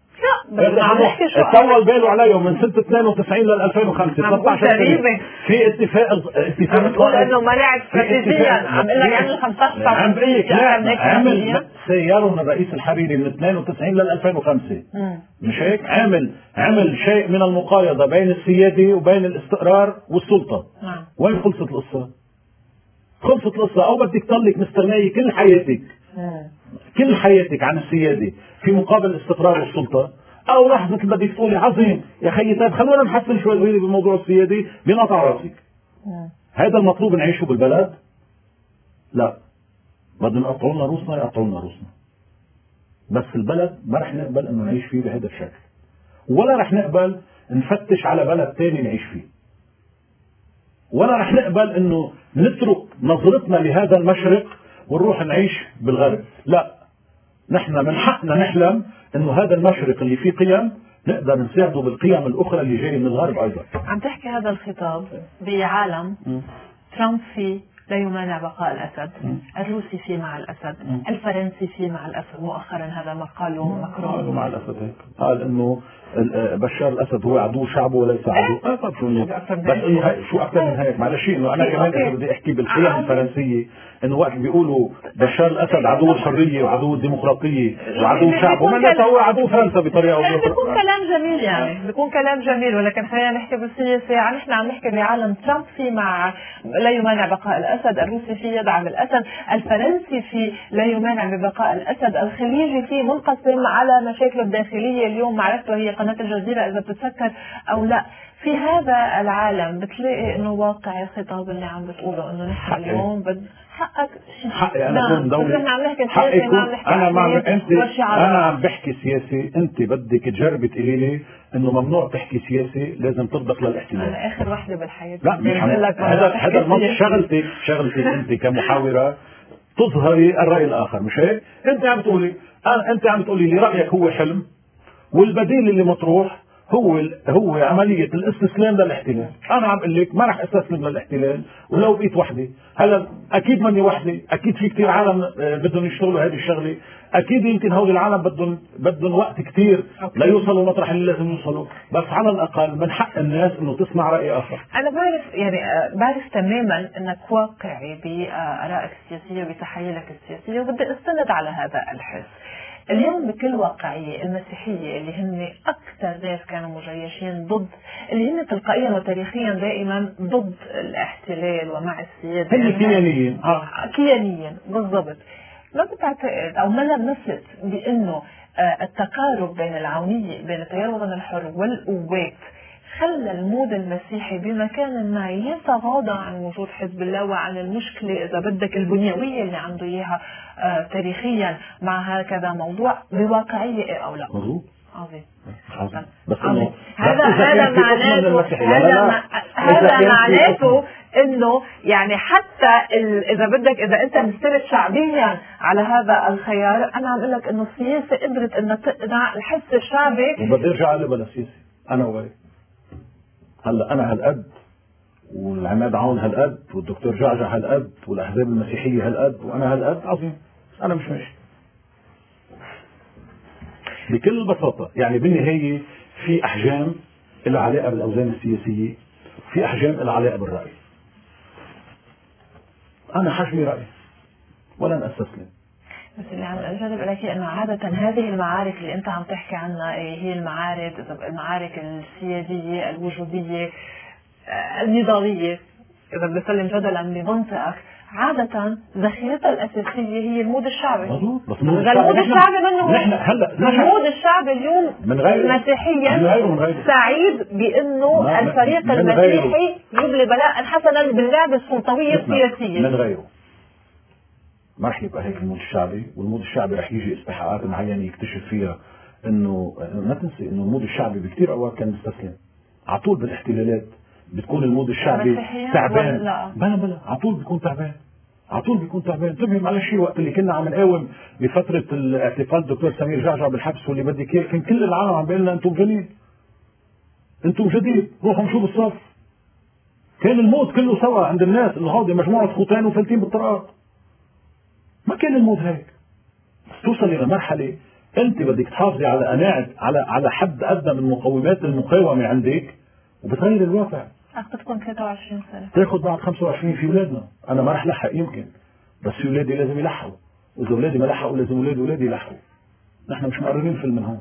طول باله عليهم من سنه 92 لل 2005 13 سنه في اتفاق بتقول انه منع استراتيجيا. عم بقول لك عمل 15 عم بقول لك عمل سيارهم الرئيس الحريري من 92 لل 2005 مش هيك؟ عمل شيء من المقايضه بين السياده وبين الاستقرار والسلطه. وين خلصت القصه؟ خلصت القصه او بدك تضلك مستغنيه كل حياتك عن السياده في مقابل الاستقرار والسلطه، او راح مثل بدك تقولي عظيم يا خيي طيب خلونا نحسن شوي بموضوع السياده بنقطع راسك. هذا المطلوب نعيشه بالبلد؟ لا، بدنا يقطعوا لنا روسنا يقطعوا لنا روسنا، بس البلد ما رح نقبل انه نعيش فيه بهذا الشكل، ولا رح نقبل نفتش على بلد ثاني نعيش فيه، ولا رح نقبل انه نترك نظرتنا لهذا المشرق ونروح نعيش بالغرب. لا، نحن من حقنا نحلم انه هذا المشرق اللي فيه قيم نقدر نساعده بالقيم الاخرى اللي جايه من الغرب ايضا. عم تحكي هذا الخطاب بعالم ترامب فيه لا يمانع بقاء الاسد، الروسي فيه مع الاسد، الفرنسي فيه مع الاسد. مؤخرا هذا ما قاله ماكرون مع الاسد هيك قال انه بشار الاسد هو عدو شعبه وليس عدو. طب شو بس انه شو اكثر من هيك؟ معلش انه انا كمان اذا بدي احكي بالقيم الفرنسيه انه وقت بيقولوا بشار الاسد عدو الحريه وعدو الديمقراطيه وعدو شعبه، ما هو عدو فرنسا بطريقه او باخرى. بيكون كلام جميل، يعني بيكون كلام جميل، ولكن خلينا نحكي بالسياسه. يعني نحن عم نحكي بعالم ترامب في مع لا يمانع بقاء الاسد، الروسي في يدعم الاسد، الفرنسي في لا يمانع ببقاء الاسد، الخليجي في منقسم على مشاكله الداخليه. اليوم معرفته هي قناه الجزيره اذا بتتسكر او لا. في هذا العالم بتلاقي انه واقع الخطاب اللي عم بتقوله انه نحن اليوم حقي انا اكون دولي، نحن عم نحكي سياسه، ما عم نحكي انا عم بحكي سياسه. انت بدك تجربي تقولي لي انه ممنوع تحكي سياسه، لازم ترضخ للاحتلال. انا اخر وحده بالحياه. لا مش هذا الموضوع. شغلتك انت كمحاوره تظهري الراي الاخر، مش هيك؟ انت عم تقولي لي رايك هو حلم، والبديل اللي مطروح هو عملية الاستسلام للاحتلال. أنا عم أقول لك ما راح أستسلم للاحتلال ولو بقيت وحدي. هلا أكيد ماني وحدي، أكيد في كثير عالم بدهم يشتغلوا هذه الشغلة، أكيد يمكن هول العالم بدهم وقت كثير ليوصلوا مطرح اللي لازم يوصلوا، بس على الأقل من حق الناس إنه تسمع رأي آخر. أنا بعرف تماما أنك واقعي بآرائك السياسية وبتحيلك السياسية، وبدي أستند على هذا الحس. اليوم بكل واقعية المسيحية اللي هن أكثر ناس كانوا مجيشين ضد، اللي هن تلقائيا وتاريخيا دائما ضد الاحتلال ومع السيادة، هن كيانيين. كيانيين بالضبط. ما بتعتقد أو ما لمست بأنه التقارب بين العونية بين التيار الوطني الحر والقوات خلى المود المسيحي بمكان ما يتغاضى عن وجود حزب الله وعن المشكلة إذا بدك البنيوية اللي عنده إياها تاريخيا مع هكذا موضوع بواقعية أو لا؟ عظيم. بس انه هذا معناته انه يعني حتى اذا بدك، اذا انت مستند شعبيا على هذا الخيار، انا عم اقول لك انه السياسه قدرت انها تقنع الحس الشعبي. وبدي ارجع على بلا السياسي انا وغيري. هلا انا هالقد، والعماد عون هالقد، والدكتور جعجع هالقد، والاحزاب المسيحيه هالقد، وانا هالقد. عظيم. انا مش ماشي بكل بساطه. يعني بالنهايه في احجام لها علاقه بالاوزان السياسيه، في احجام لها علاقه بالراي. انا حجمي راي ولن استسلم. بس اللي عم اجرب لك انه عاده هذه المعارك اللي انت عم تحكي عنها هي المعارك السياديه الوجوديه النضاليه، اذا بدي اسلم جدلا بمنطقك، عادة ذخيرتها الأساسية هي المود الشعبي. بس المود الشعبي منه المود الشعبي اليوم مسيحيا سعيد بأنه الفريق المسيحي يبلي بلاء حسنا باللعبة السلطوية السياسية. من غيره ما رح يبقى هيك المود الشعبي، والمود الشعبي رح يجي استحقاقات معينة يكتشف فيها انه ما تنسي انه المود الشعبي بكثير اوقات كان مستسلم. على طول بالاحتلالات بتكون المود الشعبي تعبان. بلا على طول بيكون تعبان، على طول بيكون تعبان. انتبه على شيء، وقت اللي كنا عم نقاوم بفترة الاعتقال الدكتور سمير جعجع بالحبس واللي بدك اياه، كان كل العالم عم بيقول لنا انتم جنين، انتم جديد، روحوا شوفوا الصف. كان الموت كله سوا عند الناس انه هودي مجموعة خوتين وفلتين بالطرقات. ما كان الموت هيك. توصل الى مرحلة انت بدك تحافظي على قناعة على حد ادنى من مقومات المقاومة عندك، وبتغير الواقع. تكون 23 سنة، تاخذ بعد 25 في اولادنا. انا ما رح لحق يمكن، بس في اولادي لازم يلحقوا، واذا اولادي ما لحقوا لازم اولادي يلحقوا. نحن مش مقررين فيلم من هون،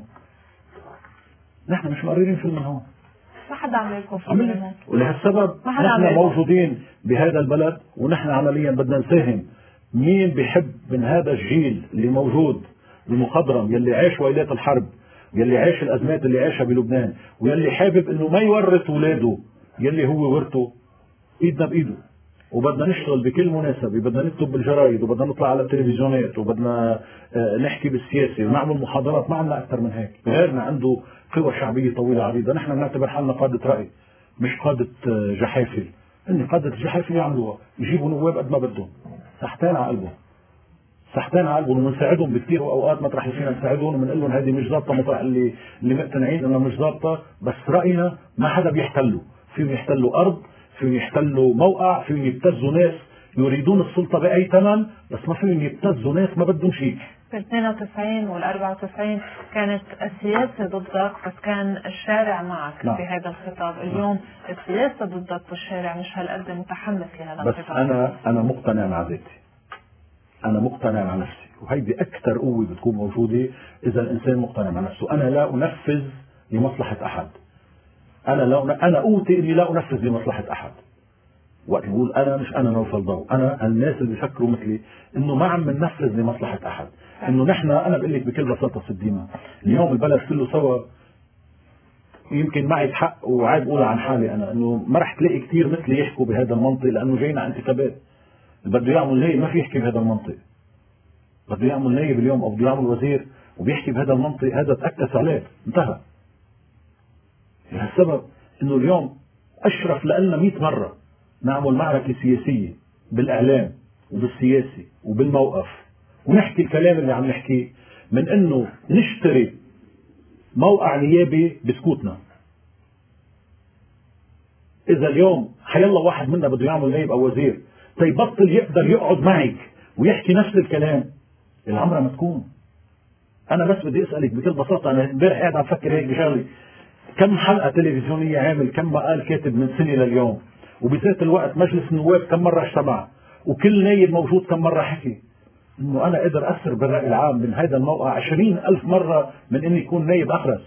نحن مش مقررين فيلم من هون. ما حدا عم يكون فيلم من هون، ولهالسبب نحن موجودين بهذا البلد، ونحن عمليا بدنا نساهم. مين بيحب من هذا الجيل اللي موجود المخضرم، يلي عاش ويلات الحرب، يلي عاش الازمات اللي عاشها بلبنان، ويلي حابب انه ما يورث اولاده يلي هو ورثه، ايدنا بايده. وبدنا نشتغل بكل مناسبة، بدنا نكتب بالجرايد، وبدنا نطلع على التلفزيونات، وبدنا نحكي بالسياسة ونعمل محاضرات. ما عندنا أكثر من هيك. غيرنا عنده قوى شعبية طويلة عريضة. نحن بنعتبر حالنا قادة رأي، مش قادة جحافل. إن قادة الجحافل يعملوها، يجيبوا نواب قد ما بدهم، سحتان على قلبهم، سحتان على قلبهم، وبنساعدهم بكثير. وأوقات مطرح فينا نساعدهم وبنقول لهم هذه مش ضابطة، مطرح اللي مقتنعين إنها مش ضابطة. بس رأينا ما حدا بيحتله. فيهم يحتلوا أرض، فيهم يحتلوا موقع، فيهم يبتزوا ناس يريدون السلطة بأي ثمن، بس ما فيهم يبتزوا ناس ما بدهم شيء. في 92 وال 94 كانت السياسة ضدك، بس كان الشارع معك. نعم. في هذا الخطاب. اليوم السياسة ضدك والشارع مش هالقد متحمس لهذا الخطاب. بس أنا مقتنع مع ذاتي، أنا مقتنع مع نفسي، وهيدي أكثر قوة بتكون موجودة إذا الإنسان مقتنع مع نفسه. أنا لا أنفذ لمصلحة أحد. أنا قوتي إني لا أنفذ لمصلحة أحد. وقت بقول أنا، مش أنا نوفل ضوء، أنا الناس اللي بيفكروا مثلي إنه ما عم ننفذ لمصلحة أحد. إنه نحن، أنا بقول لك بكل بساطة صدينا، اليوم البلد كله سوا. يمكن معي حق وعيب أقول عن حالي أنا، إنه ما رح تلاقي كثير مثلي يحكوا بهذا المنطق، لأنه جاينا على انتخابات. بده يعمل نايب ما في يحكي بهذا المنطق. بده يعمل نايب اليوم أو بده يعمل وزير وبيحكي بهذا المنطق، هذا تأكس عليه، انتهى. لهالسبب إنه اليوم أشرف لنا 100 مرة نعمل معركة سياسية بالإعلام وبالسياسي وبالموقف، ونحكي الكلام اللي عم نحكيه، من إنه نشتري موقع نيابي بسكوتنا. إذا اليوم حيالله واحد منا بده يعمل نائب أو وزير، تيبطل يقدر يقعد معك ويحكي نفس الكلام، العمرة ما تكون. أنا بس بدي أسألك بكل بساطة، أنا امبارح قاعد عم فكر هيك بشغلي، كم حلقة تلفزيونية عامل، كم مقال كاتب من سنة لليوم، وبذات الوقت مجلس النواب كم مرة اجتمع، وكل نايب موجود كم مرة حكي. إنه أنا قدر أثر بالرأي العام من هذا الموقع 20,000 مرة من إني يكون نايب أخرس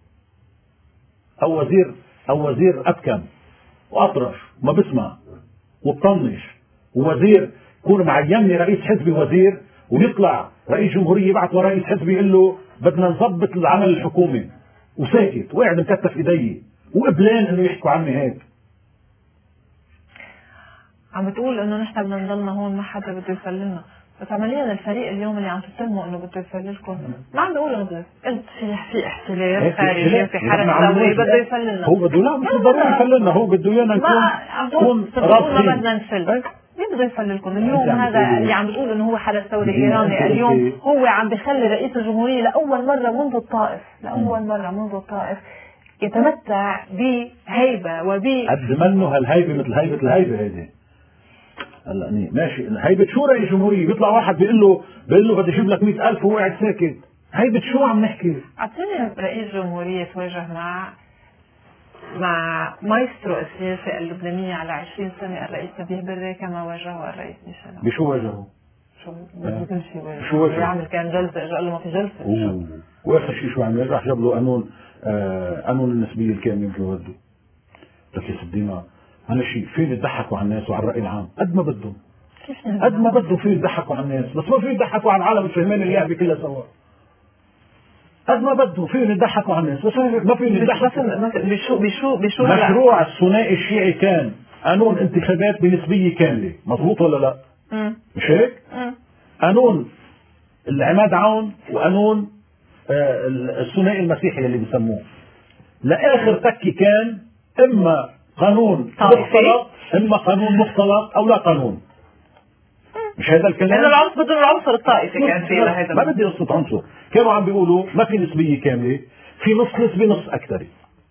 أو وزير أبكم وأطرش وما بسمع وبطنش، ووزير يكون معينني رئيس حزبي وزير، ويطلع رئيس جمهورية يبعث ورئيس حزبي يقول له بدنا نظبط العمل الحكومي، وساكت وقاعد مكتف ايدي، وقبلان انه يحكوا عني هيك. عم بتقول انه نحن بدنا نضلنا هون ما حدا بده يفللنا، بس عمليا الفريق اليوم اللي عم تتهموا انه بده يفللكم ما عم بيقول انه قلت في احتلال خارجي في حرس ثوري بده يفللنا. هو بده لا مش ضروري يفللنا، هو بده ايانا نكون رافضين. ما بدنا نفل. مين بده يفللكم اليوم؟ هذا اللي عم بتقول انه هو حرس ثوري ايراني اليوم هو عم بخلي رئيس الجمهوريه لاول مره منذ الطائف يتمتع بهيبه قد منه هالهيبه مثل هيبه الهيبه هيدي. هلا ماشي هيبه شو رئيس الجمهوريه؟ بيطلع واحد بيقول له بدي اجيب لك 100,000 وهو قاعد ساكت. هيبه شو عم نحكي؟ اعطيني رئيس جمهوريه تواجه مع مايسترو السياسه اللبنانيه على 20 سنه الرئيس نبيه بري كما واجهه الرئيس ميشيل. بشو واجهه؟ شو واجهه؟ يعمل كان جلسه قال له ما في جلسه. واخر شيء شو عمل؟ راح جاب له قانون النسبيه الكامله مثل ما بده. لك يا سيدينا هذا شيء فين يضحكوا على الناس وعلى الراي العام قد ما بدهم. قد ما بدهم فين يضحكوا على الناس، بس ما فين يضحكوا على العالم الفهمان اللعبه كلها سوا. قد ما بدهم فين يضحكوا على الناس، بس ما فين يضحكوا. بشو مشروع الثنائي الشيعي كان قانون انتخابات بنسبيه كامله، مضبوط ولا لا؟ مش هيك؟ قانون العماد عون وقانون الثنائي المسيحي اللي بيسموه. لاخر تكي كان اما قانون مختلط اما قانون مختلط او لا قانون. مش هذا الكلام؟ هذا العنصر بدون العنصر الطائفي كان فيه هذا. ما بدي قصه عنصر، كانوا عم بيقولوا ما في نسبيه كامله، في نص نسبه نص اكثري.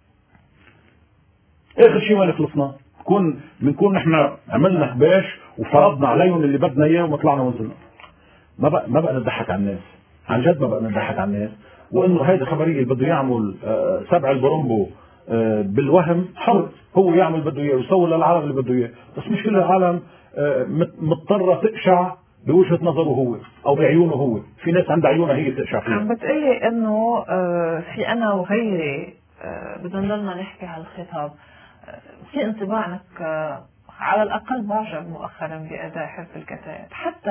اخر شيء وين خلصنا؟ بنكون نحن عملنا كباش وفرضنا عليهم اللي بدنا اياه وطلعنا ونزلنا. ما بقى نضحك على الناس، عن جد ما بقى نضحك على الناس. وانه هيدي خبريه اللي بده يعمل سبع البرومبو بالوهم حر، هو يعمل بده اياه ويسوي للعالم اللي بده اياه، بس مش كل العالم مضطره تقشع بوجهه نظره هو او بعيونه هو. في ناس عندها عيونها هي تقشع فيها. عم بتقلي انه في انا وغيري بدنا نضلنا نحكي على الخطاب. في انطباع انك على الاقل معجب مؤخرا باداء حزب الكتائب. حتى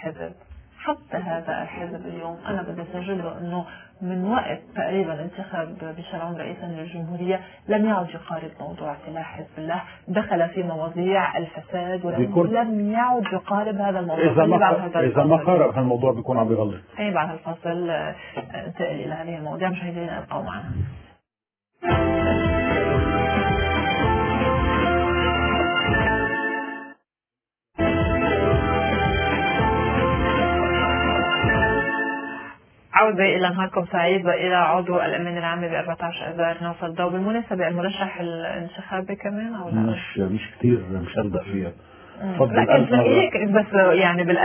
هذا الحزب اليوم انا بدي اسجل له انه من وقت تقريبا انتخاب بشار عون رئيسا للجمهوريه لم يعد يقارب موضوع سلاح حزب الله، دخل في مواضيع الفساد ولم يعد يقارب هذا الموضوع. اذا ما قارب هالموضوع بيكون عم بيغلط. بعد هالفصل انتقل الى هذه المواضيع. مشاهدينا ابقوا معنا. عودة إلى نهاركم سعيد وإلى عضو الأمين العام ب 14 آذار نوفل ضو. بالمناسبة المرشح الانتخابي كمان أو لا؟ مش كثير مش أبدأ فيها. لكن بس يعني بال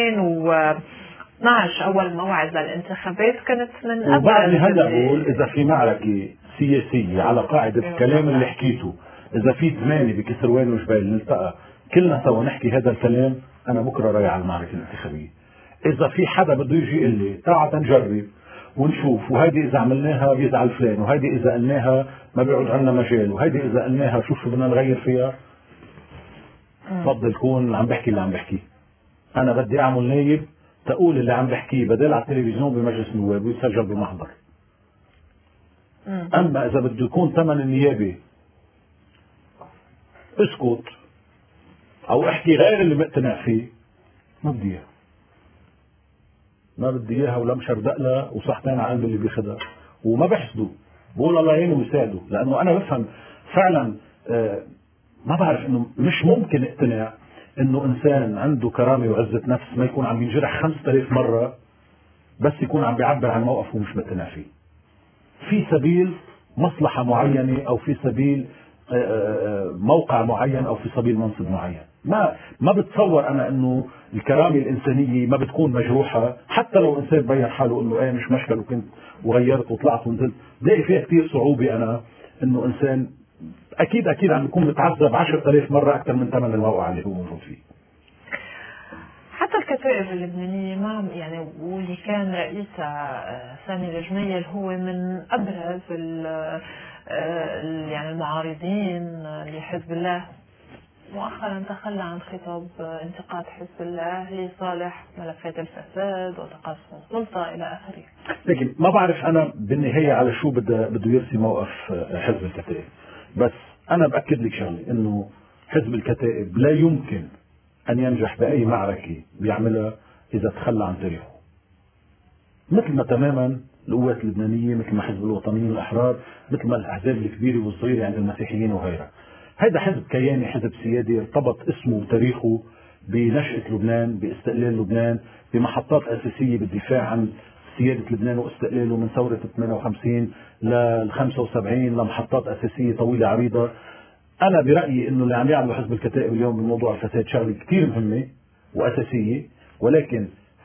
2012 أول موعد للانتخابات كانت من قبل. وبعد هلا بقول إذا في معركة سياسية على قاعدة الكلام اللي حكيته، إذا في 8 بكسروان وجبال نلتقى كلنا سوا نحكي هذا الكلام، أنا بكرة رايح على المعركة الانتخابية. إذا في حدا بده يجي يقول لي تعال نجرب ونشوف، وهيدي إذا عملناها بيزعل فلان، وهيدي إذا قلناها ما بيقعد عندنا مجال، وهيدي إذا قلناها شو بدنا نغير فيها، تفضل كون عم بحكي اللي عم بحكيه. أنا بدي أعمل نايب تقول اللي عم بحكيه بدل على التلفزيون بمجلس النواب ويسجل بمحضر. أما إذا بده يكون ثمن النيابة اسكت أو احكي غير اللي مقتنع فيه، ما بدي إياها. ما بدي اياها ولا مشردق لها وصحتين على قلب اللي بياخذها، وما بحسده بقول الله يعينه ويساعده، لانه انا بفهم فعلا. ما بعرف انه مش ممكن اقتنع انه انسان عنده كرامه وعزه نفس ما يكون عم ينجرح 5000 مره بس يكون عم بيعبر عن موقفه ومش مقتنع فيه. في سبيل مصلحه معينه او في سبيل موقع معين او في سبيل منصب معين. ما بتصور انا انه الكرامه الانسانيه ما بتكون مجروحه، حتى لو انسان بين حاله انه ايه مش مشكل وكنت وغيرت وطلعت ونزلت، بلاقي فيها كثير صعوبه انا انه انسان اكيد عم يكون متعذب 10,000 مره اكثر من ثمن الموقع اللي هو موجود فيه. حتى الكتائب اللبنانيه ما يعني، واللي كان رئيسها سامي الجميل هو من ابرز يعني المعارضين لحزب الله، مؤخرا تخلى عن خطاب انتقاد حزب الله لصالح ملفات الفساد وتقاسم السلطه الى اخره. لكن ما بعرف انا بالنهايه على شو بده يرسي موقف حزب الكتائب، بس انا باكد لك شغله انه حزب الكتائب لا يمكن أن ينجح بأي معركة بيعملها إذا تخلى عن تاريخه، مثل ما تماما القوات اللبنانية، مثل ما حزب الوطنيين الأحرار، مثل ما الأحزاب الكبيرة والصغيرة عند المسيحيين وغيرها. هذا حزب كياني، حزب سيادي، ارتبط اسمه وتاريخه بنشأة لبنان، باستقلال لبنان، بمحطات أساسية بالدفاع عن سيادة لبنان واستقلاله من ثورة 58 لل 75 لمحطات أساسية طويلة عريضة. أنا برأيي إنه اللي عم يعمله حزب الكتائب اليوم بموضوع الفساد شغلة كثير مهمة وأساسية، ولكن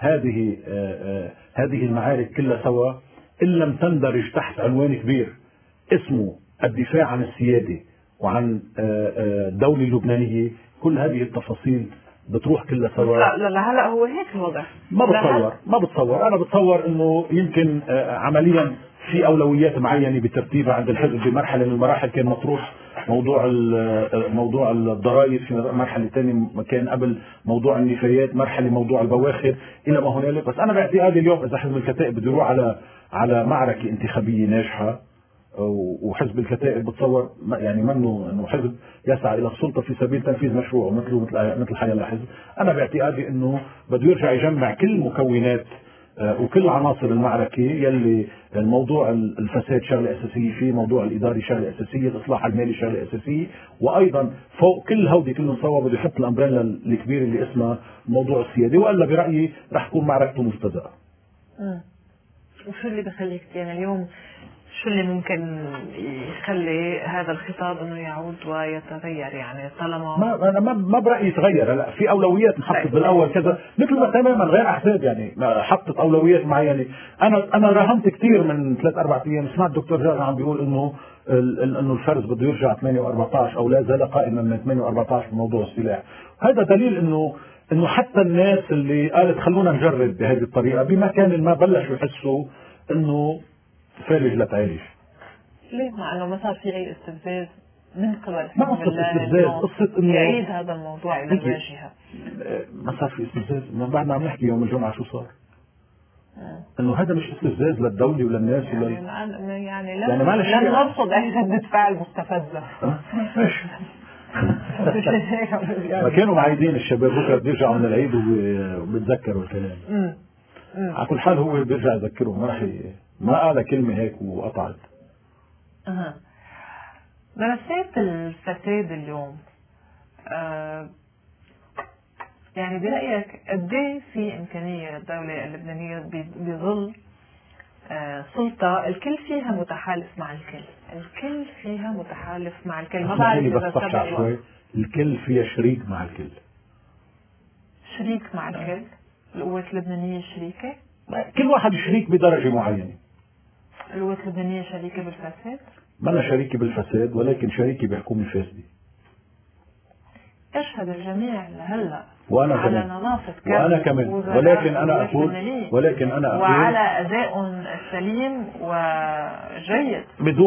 هذه المعارك كلها سوا إن لم تندرج تحت عنوان كبير اسمه الدفاع عن السيادة وعن الدولة اللبنانية، كل هذه التفاصيل بتروح كلها سوا. لا هلا هو هيك الوضع. ما بتصور انا بتصور انه يمكن عمليا في اولويات معينه بترتيبها عند الحزب بمرحله من المراحل كان مطروح موضوع الضرائب، في مرحله ثانيه كان قبل موضوع النفايات، مرحله موضوع البواخر الى ما هنالك. بس انا باعتقادي اليوم اذا حزب الكتائب بده يروح على معركه انتخابيه ناجحه، وحزب الكتائب بتصور يعني منه انه حزب يسعى الى السلطه في سبيل تنفيذ مشروعه مثل حيلا حزب. انا باعتقادي انه بده يرجع يجمع كل مكونات وكل عناصر المعركه، يلي الموضوع الفساد شغله اساسيه فيه، موضوع الاداري شغله اساسيه، الاصلاح المالي شغله اساسيه، وايضا فوق كل هودي كلهم سوا بده يحط الامبريلا الكبيره اللي اسمها موضوع السياده، والا برايي رح تكون معركته مفتزئه. وشو اللي بخليك يعني اليوم، شو اللي ممكن يخلي هذا الخطاب انه يعود ويتغير؟ يعني طالما انا ما برايي يتغير. هلا في اولويات انحطت بالاول كذا، مثل ما تماما غير احزاب يعني حطت اولويات معينه. انا راهنت كثير من 3-4 ايام، سمعت الدكتور جابر عم بيقول انه الفرز بده يرجع 8 و14 او لا زال قائما من 8 و14 بموضوع السلاح. هذا دليل انه حتى الناس اللي قالت خلونا نجرب بهذه الطريقه بمكان ما بلشوا يحسوا انه فالج لا تعالج. ليه؟ مع انه ما صار في اي استفزاز من قبل ما قصة استفزاز، قصة انه يعيد هذا الموضوع الى الواجهة. ما صار في استفزاز، ما بعدنا عم نحكي يوم الجمعة شو صار؟ انه هذا مش استفزاز للدولة وللناس يعني لن نرصد اي ردة فعل مستفزة. ما كانوا معيدين الشباب بكره بيرجعوا من العيد وبتذكروا الكلام. على كل حال هو بيرجع يذكرهم، ما قال كلمة هيك وقطعت. ملفات الفساد اليوم يعني برأيك قد ايه في إمكانية الدولة اللبنانية بظل سلطة الكل فيها متحالف مع الكل فيها متحالف مع الكل؟ ما بعرف إذا سبق شوي، الكل فيها شريك مع الكل. شريك مع الكل؟ القوات اللبنانية شريكة؟ كل واحد شريك بدرجة معينة. القوات اللبنانية شريكة بالفساد؟ ما أنا شريكة بالفساد، ولكن شريكة بحكومة فاسدة. يشهد الجميع لهلا وأنا على كمان نظافة ولكن أنا أقول وعلى أداء سليم وجيد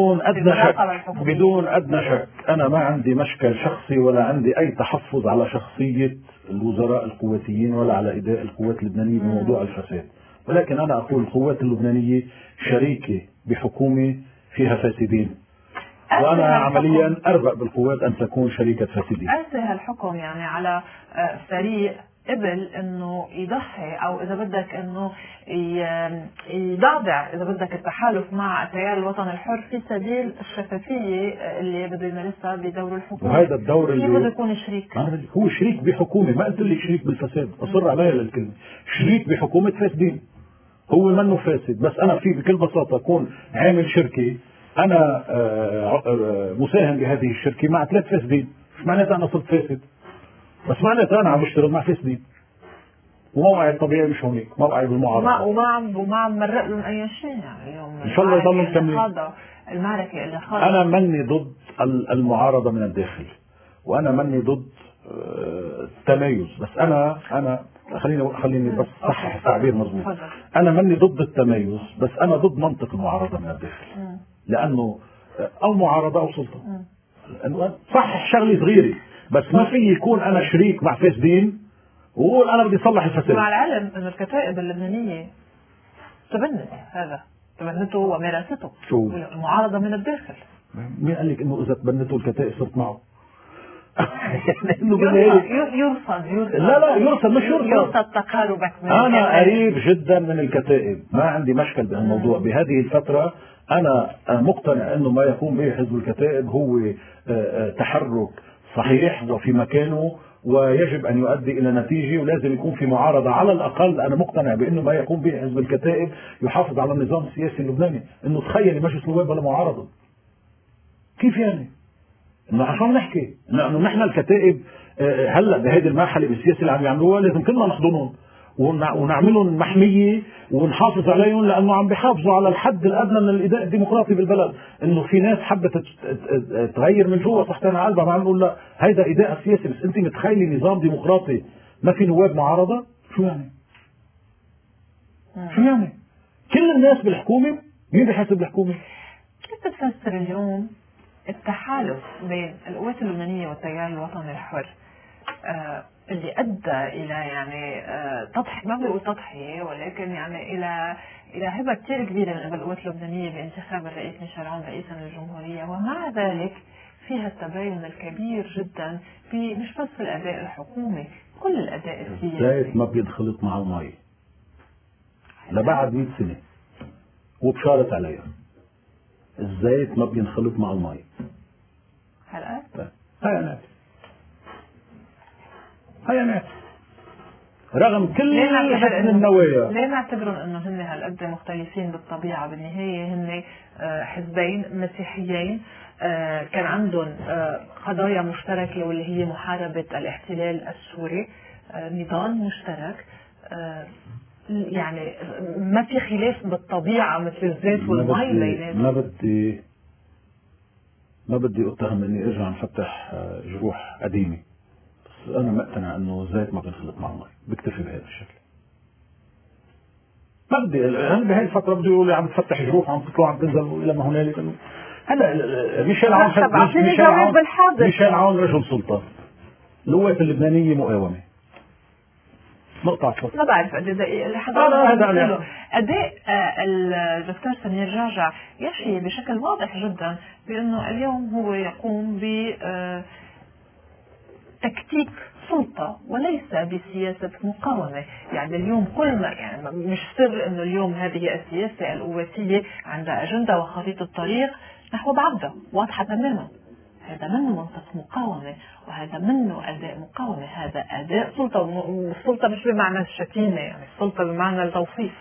بدون أدنى شك. أنا ما عندي مشكل شخصي ولا عندي أي تحفظ على شخصية الوزراء القواتيين ولا على أداء القوات اللبنانية بموضوع الفساد، ولكن أنا أقول القوات اللبنانية شريكة بحكومة فيها فاسدين، وأنا عمليا أرغب بالقوات أن تكون شريكة فاسدين. أنتهى الحكم يعني على فريق قبل انه يضحي او اذا بدك انه يضعضع اذا بدك التحالف مع التيار الوطني الحر في سبيل الشفافيه اللي بده يمارسها بدور الحكومه. وهذا الدور اللي بده يكون شريك، هو شريك بحكومه، ما قلت لك شريك بالفساد، اصر عليها للكلمه، شريك بحكومه فاسدين. هو منه فاسد، بس انا في بكل بساطه اكون عامل شركه، انا مساهم بهذه الشركه مع 3 فاسدين، مش معناتها انا صرت فاسد، بس معناتها انا عم بشتغل مع فاسدين، وموقعي الطبيعي مش هونيك، موقعي بالمعارضه وما عم مرق لهم اي شيء. يعني اليوم ان شاء الله يضلوا مكملين. هذا المعركه اللي خاضها، انا مني ضد المعارضه من الداخل، وانا مني ضد التميز، بس انا خليني بس صحح التعبير مضبوط. انا مني ضد التميز، بس انا ضد منطق المعارضه من الداخل، لانه او معارضه او سلطه. صحح شغله صغيره، بس ما في يكون انا شريك مع فاسدين وقول انا بدي اصلح الفساد. مع العلم ان الكتائب اللبنانيه تبنته ومارسته المعارضه من الداخل. مين قال لك انه اذا تبنته الكتائب صرت معه؟ يعني انه بالنهايه يرصد لا يرصد، مش يرصد تقاربك. انا قريب جدا من الكتائب، ما عندي مشكل بهالموضوع. بهذه الفتره انا مقتنع انه ما يقوم به حزب الكتائب هو تحرك صحيح وفي مكانه ويجب ان يؤدي الى نتيجه، ولازم يكون في معارضه. على الاقل انا مقتنع بانه ما يقوم به حزب الكتائب يحافظ على النظام السياسي اللبناني. انه تخيلي مجلس نواب ولا معارضه، كيف يعني؟ انه عشان نحكي انه نحن الكتائب هلا بهيدي المرحله بالسياسه اللي عم يعملوها لازم كلنا نحضنهم ونعملهم محميه ونحافظ عليهم، لانه عم بيحافظوا على الحد الادنى من الاداء الديمقراطي بالبلد. انه في ناس حبت تغير من جوا تحتنا قلبها، ما عم نقول لا هيدا اداء سياسي، بس انت متخيلي نظام ديمقراطي ما في نواب معارضه؟ شو يعني؟ شو يعني؟ كل الناس بالحكومه، مين بيحاسب الحكومه؟ كيف تفسر اليوم التحالف بين القوات اللبنانيه والتيار الوطني الحر اللي ادى الى يعني تضحيه، ما بقول تضحيه ولكن يعني الى هبه كثير كبيره من قبل القوات اللبنانيه بانتخاب الرئيس ميشيل عون رئيسا للجمهوريه، ومع ذلك فيها التباين الكبير جدا في مش بس في الاداء الحكومي، كل الاداء السياسي. الزيت ما بينخلط مع المي لبعد 100 سنه وبشارت عليها. الزيت ما بينخلط مع المي. هلا هيا رغم كل حسن النوايا. ليه نعتبرهم انه هن هالقد مختلفين بالطبيعه؟ بالنهايه هن حزبين مسيحيين كان عندهم قضايا مشتركه واللي هي محاربه الاحتلال السوري، نضال مشترك، يعني ما في خلاف بالطبيعه مثل الزيت والمي بيناتهم. ما بدي اتهم اني ارجع نفتح جروح قديمه، بس انا مقتنع انه الزيت ما بينخلط مع المي، بكتفي بهذا الشكل. ما بدي انا بهي الفتره بدي يقول لي عم تفتح جروح عم تطلع عم تنزل الى ما هنالك. هلا ميشيل عون رجل سلطه، القوات اللبنانيه مقاومه. نقطة صفر. ما بعرف قد اللي أداء الدكتور سمير جعجع يشي بشكل واضح جدا بأنه اليوم هو يقوم بتكتيك سلطة وليس بسياسة مقاومة. يعني اليوم كل ما يعني مش سر أنه اليوم هذه السياسة القواتية عندها أجندة وخريطة طريق نحو بعضها واضحة تماما. هذا منه منطق مقاومة وهذا منه أداء مقاومة، هذا أداء سلطة. والسلطة مش بمعنى الشتيمة، يعني السلطة بمعنى التوصيف.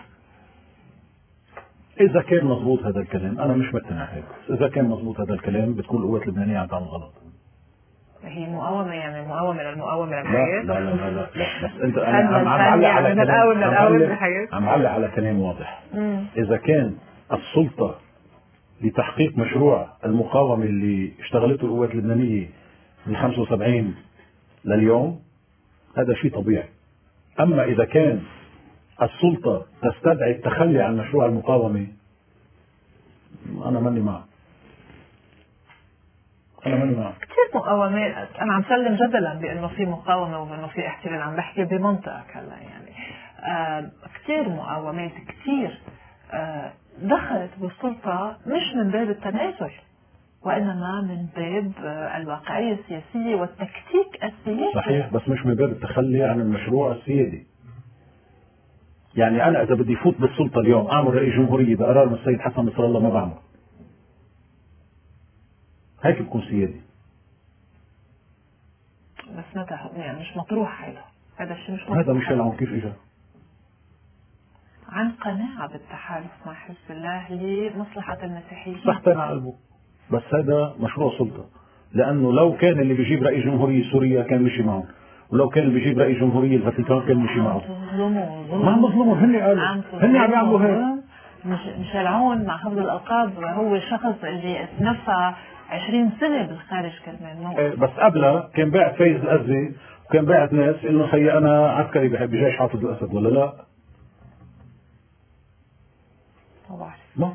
إذا كان مضبوط هذا الكلام أنا مش مقتنع هيك، إذا كان مضبوط هذا الكلام بتكون القوات اللبنانية عم تعمل غلط. هي مقاومة، يعني مقاومة للمقاومة للحياة. لا بس أنت أنا عم علق على عم علق على كلام واضح. إذا كان السلطة لتحقيق مشروع المقاومة اللي اشتغلته القوات اللبنانية من 75 لليوم هذا شيء طبيعي. أما إذا كان السلطة تستدعي التخلي عن مشروع المقاومة أنا ماني معه. كثير مقاومات. أنا عم سلم جدلا بأنه في مقاومة وبأنه في احتلال، عم بحكي بمنطقك هلا يعني كثير مقاومات كثير دخلت بالسلطة مش من باب التنازل وإنما من باب الواقعية السياسية والتكتيك السياسي. صحيح، بس مش من باب التخلي عن المشروع السيادي. يعني أنا إذا بدي فوت بالسلطة اليوم أعمل رئيس جمهورية بقرار من السيد حسن نصر الله ما بعمل. هيك بكون سيادي. بس متى يعني مش مطروح هذا الشيء مش مطروح. هذا ميشيل عون كيف إجا؟ عن قناعة بالتحالف مع حزب الله لمصلحة المسيحيين. صحتين على قلبه، بس هذا مشروع سلطة. لأنه لو كان اللي بيجيب رئيس جمهورية سوريا كان مشي معهم، ولو كان اللي بيجيب رئيس جمهورية الفاتيكان كان مشي معهم. ما عم بظلموا، هن قالوا هن عم يعملوا هيك. ميشيل عون مع حفظ الألقاب هو الشخص اللي اتنفى 20 سنة بالخارج كمان. بس قبلها كان باعت فايز الأزي وكان باعت ناس إنه خي أنا عسكري بحب جيش حافظ الأسد ولا لا؟ طبعا ما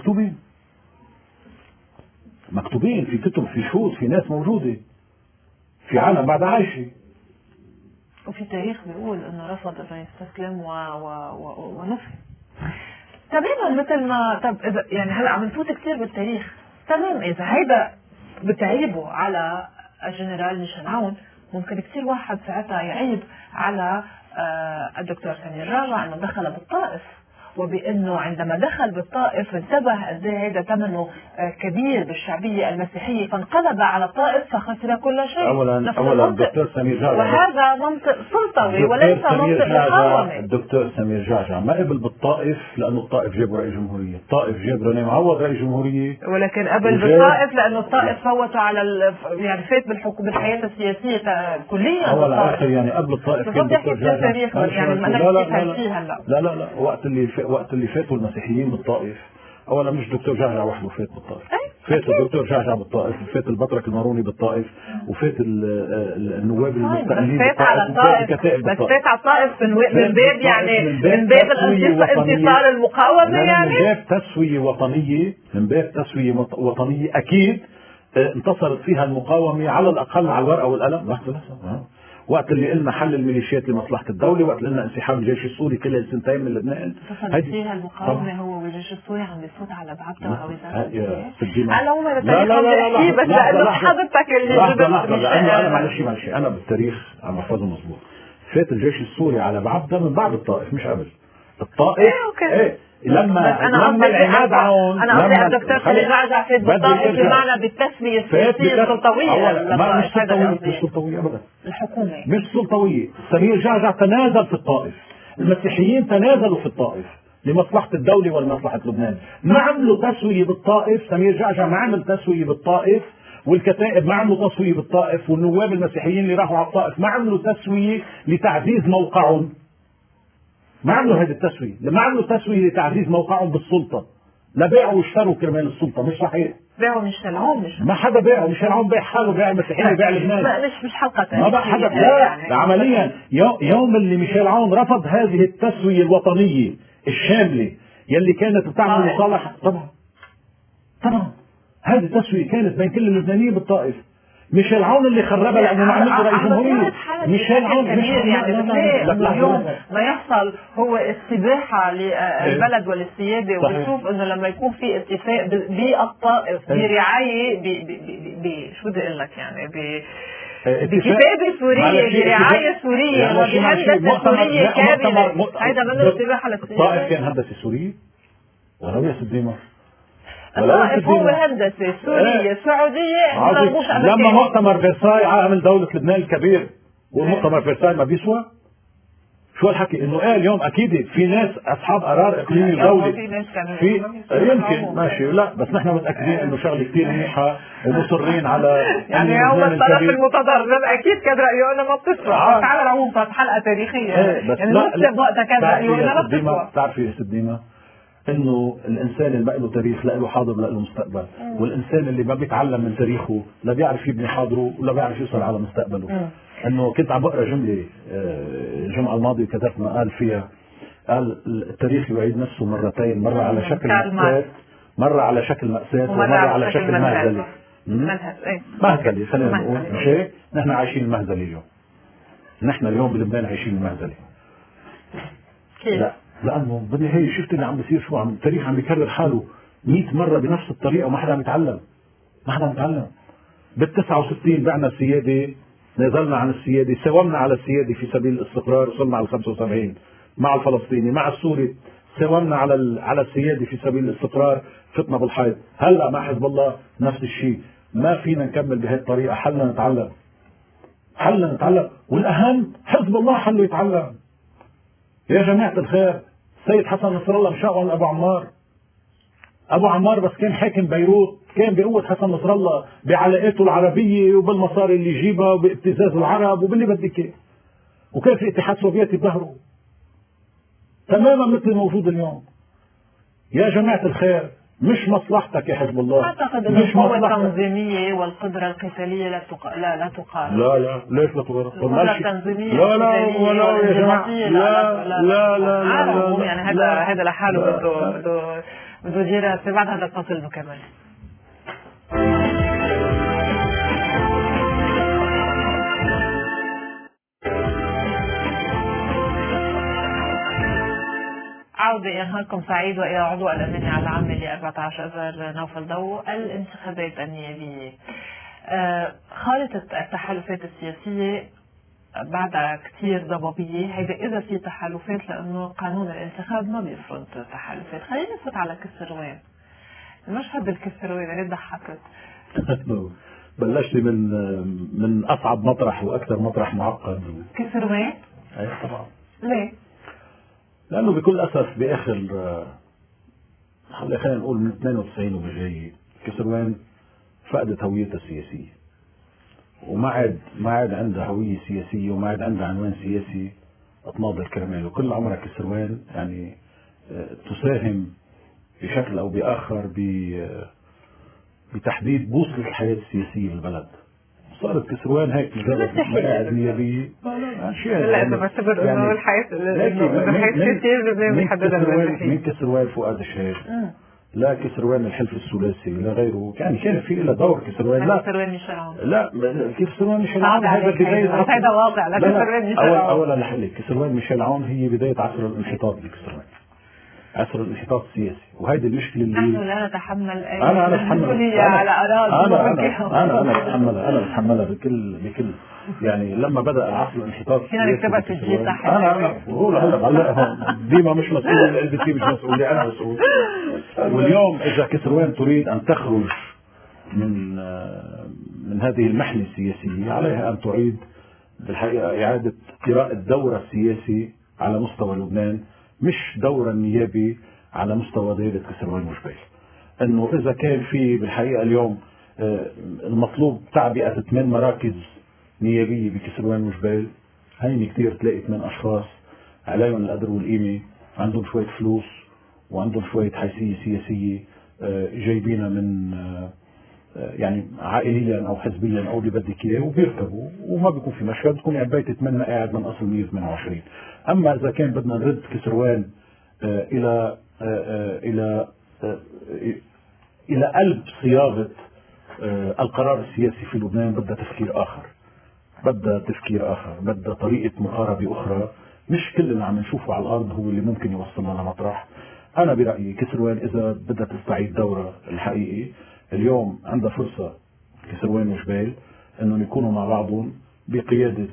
مكتوبين في كتب، في شهود، في ناس موجودة، في عالم بعد عايشة، وفي تاريخ بيقول انه رفض انه يستسلم ونفي تماما مثل ما. طب يعني هلا عم نفوت كثير بالتاريخ، تمام اذا هيدا بتعيبه على الجنرال ميشيل عون، ممكن كثير واحد ساعتها يعيب على الدكتور سمير جعجع انه دخل بالطائف، وبانه عندما دخل بالطائف انتبه قد ايه هذا ثمنه كبير بالشعبيه المسيحيه، فانقلب على الطائف فخسر كل شيء. اولا الدكتور سمير جعجع، وهذا منطق سلطوي وليس منطق مقاومه. الدكتور سمير جعجع ما قبل بالطائف لانه الطائف جاب رئيس جمهوريه، الطائف جاب رني معوض رئيس جمهوريه، ولكن قبل بالطائف لانه الطائف فوتوا على يعني فات بالحياه السياسيه كليا. اولا اخر يعني قبل الطائف كان الدكتور جعجع يعني ما لا وقت اللي فاتوا المسيحيين بالطائف، اولا مش دكتور جعجع وحده فات بالطائف، فات الدكتور جعجع بالطائف، وفات البطرك الماروني بالطائف، وفات النواب المستقلين بالطائف، بس فات على الطائف من باب يعني من باب انتصار المقاومه، يعني من باب تسويه وطنيه، من باب تسويه وطنيه اكيد انتصرت فيها المقاومه على الاقل على الورقه والقلم. لحظه وقت اللي قلنا حل الميليشيات لمصلحه الدوله، وقت اللي قلنا انسحاب الجيش السوري خلال سنتين من لبنان، انتصرت فيها المقاومه هو والجيش السوري عم بيفوت على بعبده ووزاره الداخليه. على هم التاريخ بس لانه حضرتك اللي جبت انا معلش انا بالتاريخ عم بحفظه مظبوط. فات الجيش السوري على بعبده من بعد الطائف، مش قبل الطائف. لما العماد عون، انا قصدي الدكتور سمير جعجع فات بالطائف بمعنى بالتسويه السياسيه السلطويه. مش سلطويه ابدا، الحكومه مش سلطويه. سمير جعجع تنازل في الطائف، المسيحيين تنازلوا في الطائف لمصلحه الدوله ولمصلحه لبنان، ما عملوا تسويه بالطائف. سمير جعجع ما عمل تسويه بالطائف، والكتائب ما عملوا تسويه بالطائف، والنواب المسيحيين اللي راحوا على الطائف ما عملوا تسويه لتعزيز موقعهم. ما عملوا هذه التسوية، ما عملوا تسوية لتعزيز موقعهم بالسلطة، لا باعوا واشتروا كرمال السلطة. مش صحيح، باعوا ميشيل عون، مش ما حدا باعوا ميشيل عون، باع حاله، باع المسيحيين، باع لبنان، مش حلقة ما باع حدا. لا عمليا يوم اللي ميشيل عون رفض هذه التسوية الوطنية الشاملة يلي كانت بتعمل مصالحة، طبعا هذه التسوية كانت بين كل اللبنانيين بالطائف. ميشيل عون اللي خربها لانه ما عمل رئيس جمهوريه. ميشيل عون يعني اليوم ما يحصل هو استباحه للبلد والاستياده، وبشوف انه لما يكون في اتفاق بالطائف برعايه شو بدي اقول لك يعني بكتابة سورية برعاية سورية وبهندسة سورية كاملة، هذا منه استباحة للسياسة. الطائف كان هندسة سورية ولو يا سيدي الطائف هو هندسة سورية سعودية. لما مؤتمر فرساي عامل دولة لبنان الكبير، والمؤتمر فرساي ما بيسوى شو الحكي؟ انه قال اليوم اكيد في ناس اصحاب قرار اقليمي ودولي، في يمكن ماشي، لا بس نحن متاكدين انه شغله كثير منيحه ومصرين على يعني هو الطرف المتضرر اكيد كان رايه انه ما بتسوى. على العموم صارت حلقه تاريخيه يعني نفس وقتها كان رايه انه ما بتسوى. بتعرفي يا ست ديما انه الانسان اللي بقى له تاريخ لا له حاضر لا له مستقبل، والانسان اللي ما بيتعلم من تاريخه لا بيعرف يبني حاضره ولا بيعرف يوصل على مستقبله. انه كنت عم بقرا جمله الجمعه الماضيه كتبت مقال فيها، قال التاريخ يعيد نفسه مرتين، مره على شكل مأساة، مره على شكل مأساة، ومره على شكل مهزله. مهزله خلينا نقول، مش هيك؟ نحن عايشين المهزله اليوم، نحن اليوم بلبنان عايشين المهزله. لا لانه بدي هي شفت اللي عم بيصير، شو عم التاريخ عم بيكرر حاله 100 مره بنفس الطريقه وما حدا عم يتعلم، ما حدا عم يتعلم. بال69 بعنا السياده، نزلنا عن السياده، ساومنا على السياده في سبيل الاستقرار، وصلنا على 75 مع الفلسطيني مع السوري، ساومنا على السياده في سبيل الاستقرار، فتنا بالحيط. هلا مع حزب الله نفس الشيء. ما فينا نكمل بهي الطريقه، حلنا نتعلم، حلنا نتعلم، والاهم حزب الله حله يتعلم. يا جماعة الخير، السيد حسن نصر الله مشاغل أبو عمار. أبو عمار بس كان حاكم بيروت، كان بقوة حسن نصر الله بعلاقاته العربية وبالمصاري اللي يجيبها وبابتزاز العرب وباللي بدك إياه، وكان في اتحاد سوفيتي بظهره تماما مثل الموجود اليوم. يا جماعة الخير، مش مصلحتك يا حزب الله. أعتقد أن القوة التنظيمية والقدرة القتالية لا تقارن. لا ليش لا تقارن؟ القدرة التنظيمية لا يا جماعة، لا يعني هذا لحاله بده دراسة. بعد هذا الفصل نكمل. عودة نهاركم سعيد، وإلى عضو الأمانة العامة ل 14 أذار نوفل ضوء الانتخابات النيابية. خارطة التحالفات السياسية بعدها كتير ضبابية. هيدا إذا في تحالفات، لأنه قانون الانتخاب ما بيفرض تحالفات. خلينا نفوت على كسروان. المشهد الكسروان اللي ضحكت. بلشتي من أصعب مطرح وأكثر مطرح معقد. كسروان؟ أي طبعا. ليه؟ لأنه بكل أسف بآخر خلينا نقول من 92 وبجاي كسروان فقدت هويتها السياسية، وما عاد عندها هوية سياسية، وما عاد عندها عنوان سياسي تناضل كرماله. كل عمرها كسروان يعني تساهم بشكل أو بآخر بتحديد بوصلة الحياة السياسية بالبلد. صارت كسروان هيك مجرد مقاعد نيابية. لا أنا بعتبر إنه الحياة السياسية بيحددها من كسروان فؤاد الشهيد، لا كسروان الحلف الثلاثي، لا غيره. يعني كان في له دور كسروان. لا كسروان مش العون. لا كسروان مش العون. هذا بداية هذا واقع. لا كسروان مش العون. أولا لحلك كسروان مش العون هي بداية عصر الانحطاط بكسروان، عصر الانحطاط السياسي. وهيدي المشكلة اللي نحن لا نتحمل أي مسؤولية على أراضي. أنا بتحملها بكل يعني لما بدأ العصر الانحطاط فينا نكتبها في الجيل تحت. أنا بقول هلا ديما مش مسؤول، قلبتي مش مسؤولة، أنا مسؤول. واليوم إذا كسروان تريد أن تخرج من هذه المحنة السياسية، عليها أن تعيد بالحقيقة إعادة قراءة الدور السياسي على مستوى لبنان، مش دورا نيابي على مستوى دائرة كسروان وجبيل. انه اذا كان في بالحقيقة اليوم المطلوب تعبئة 8 مراكز نيابية بكسروان وجبيل، هين كتير تلاقي 8 اشخاص عليهم القدر والقيمة، عندهم شوية فلوس وعندهم شوية حيثية سياسية، جايبينها من يعني عائليا او حزبيا او اللي بدك اياه، وبيركبوا وما بيكون في مشهد، بتكون عباية 8 قاعد من اصل 128. اما اذا كان بدنا نرد كسروان الى الى قلب صياغة القرار السياسي في لبنان، بدها تفكير اخر، بدها طريقة مقاربة اخرى. مش كل اللي عم نشوفه على الارض هو اللي ممكن يوصلنا لمطرح. انا برأيي كسروان اذا بدها تستعيد دورها الحقيقي، اليوم عندها فرصة كسروان وجبيل انهم يكونوا مع بعضهم بقيادة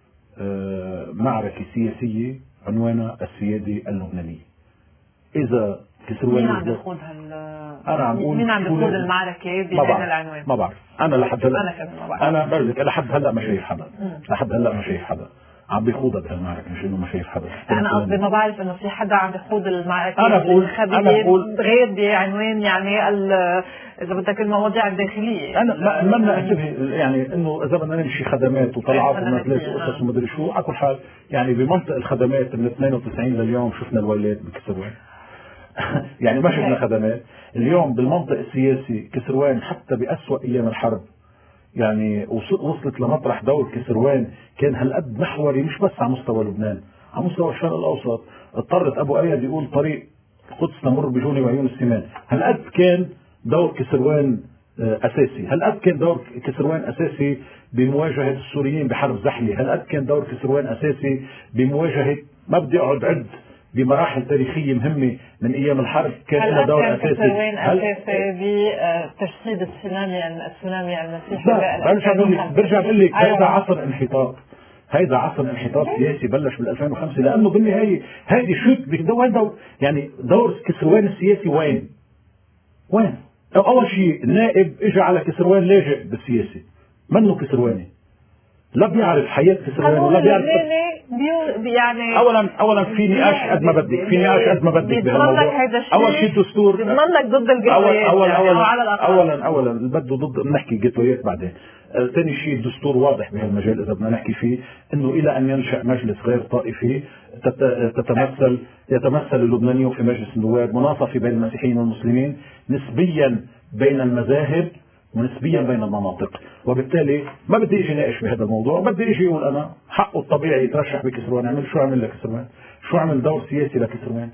معركة سياسية عنوانها السيادة اللبنانية. إذا كسروان مين عم يقود مين عم يقود المعركة بهذا العنوان؟ ما بعرف. أنا لحد هلا أنا بقولك لحد هلا ما شايف حدا عم بيخوضها بهالمعركة. مش إنه ما شايف حدا، أنا قصدي ما بعرف إنه في حدا عم يخوض المعركة الانتخابية غير بعنوان يعني إذا بدك المواضيع الداخلية. أنا ما أنتبه يعني إنه إذا بدنا نمشي خدمات وطلعات ونزلات وقصص ومدري شو، على كل حال يعني بمنطق الخدمات من 92 لليوم شفنا الويلات بكسروان. يعني ما شفنا خدمات. اليوم بالمنطق السياسي كسروان حتى بأسوأ أيام الحرب يعني وصلت لمطرح دور كسروان كان هالقد محوري، مش بس على مستوى لبنان، على مستوى الشرق الأوسط. اضطرت أبو أيد يقول طريق القدس تمر بجوني وعيون السمان. هالقد كان دور كسروان أساسي، هالقد كان دور كسروان أساسي بمواجهة السوريين بحرب زحلة، هالقد كان دور كسروان أساسي بمواجهة، ما بدي أقعد عد بمراحل تاريخية مهمة من أيام الحرب كان له دور أساسي. كسروان أساسي بتجسيد السونامي المسيحي. برجع بقول لك هيدا عصر انحطاط سياسي بلش بال 2005. لأنه بالنهاية هيدي وين دور يعني دور كسروان السياسي وين؟ أول شيء النائب إجا على كسروان لاجئ بالسياسة، منه كسرواني، لا بيعرف حياة كسروان ولا بيعرف يعني. اولا في نقاش قد ما بدك بهالموضوع. اول شيء الدستور بيضمن لك ضد القطويات اولا بده ضد، نحكي قطويات بعدين. ثاني شيء الدستور واضح بهالمجال اذا بدنا نحكي فيه، انه الى ان ينشأ مجلس غير طائفي يتمثل اللبنانيون في مجلس النواب مناصفة بين المسيحيين والمسلمين، نسبيا بين المذاهب ونسبيا بين المناطق. وبالتالي ما بدي اجي ناقش بهذا الموضوع، بدي اجي اقول انا حقه الطبيعي يترشح بكسروان. شو عمل لكسروان؟ شو عمل دور سياسي لكسروان؟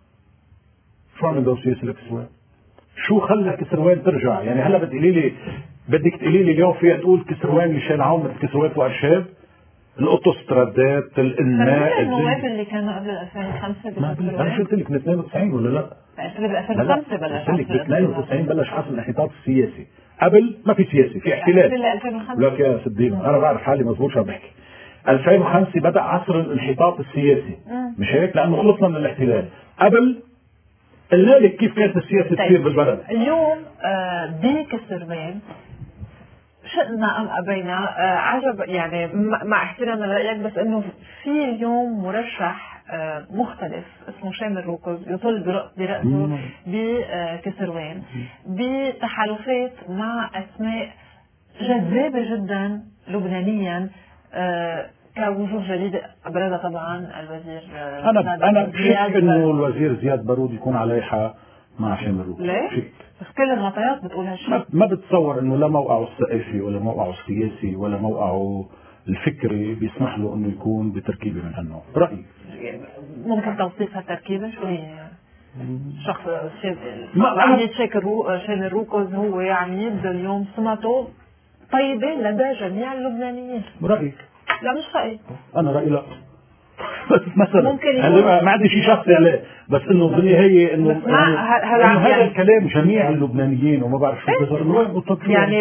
شو خلى كسروان ترجع؟ يعني هلا بدك تقولي لي اليوم فيها تقول كسروان مشان عون كسروان وارشاب؟ الاوتوسترادات، الانماء. النواب اللي كانوا قبل 2005 انا قلت لك من 92 ولا لا؟ قلت لك ب 2005 بلش. قلت لك ب 92 بلش حصل الانحطاط السياسي. قبل ما في سياسي، في احتلال. 2005 لك يا صديق انا بعرف حالي مضبوط شو بحكي. 2005 بدا عصر الانحطاط السياسي، مش هيك؟ لانه خلصنا من الاحتلال. قبل قلنا لك كيف كانت السياسه تصير بالبلد. اليوم بكسروان شئنا ام ابينا عجب يعني مع احترام رايك، بس انه في اليوم مرشح مختلف اسمه شامل روكوز يطل برأسه بكسروان بتحالفات مع اسماء جذابه جدا لبنانيا كوجوه جديده، ابرزها طبعا الوزير. انا بشك انه الوزير زياد بارود يكون على لائحه مع شامل روكوز. ليه؟ بس كل المعطيات بتقول هالشيء. ما بتصور انه لا موقعه الثقافي ولا موقعه السياسي ولا موقعه الفكري بيسمح له انه يكون بتركيبه من هالنوع. رايي ممكن توصيف هالتركيبه شو هي؟ شخص عميد شامل روكوز هو عميد اليوم سمعته طيبه لدى جميع اللبنانيين. برايك؟ لا مش رايي. انا رايي لا. بس مثلا ممكن ما عندي شيء شخصي عليه، بس انه بالنهايه انه هذا يعني الكلام جميع اللبنانيين وما بعرف شو يعني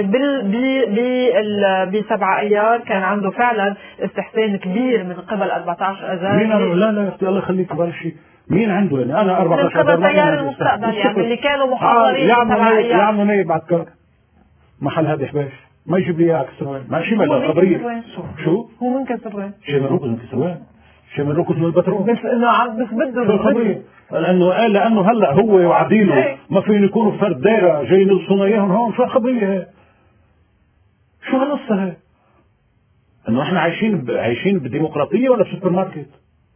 ب 7 ايار كان عنده فعلا استحسان كبير من قبل 14 اذار. مين لا لا يا الله يخليك بلشي مين عنده يعني انا 14 من قبل تيار المستقبل يعني اللي كانوا محاضرين يعملوا نايب بعد كرك محل هذا حباش ما يجيب لي اياها كسروان ما شيء ما خبريه. شو هو من كسروان؟ شامل روكوز من كسروان، شامل روكوز من البترول. بس انه بس بده لانه هلا هو وعديله ما فين يكونوا فرد دايره جايين يلصقوا اياهم هون. شو الخبريه هي؟ شو هالقصه هي؟ انه احنا عايشين بديمقراطيه ولا بسوبر ماركت؟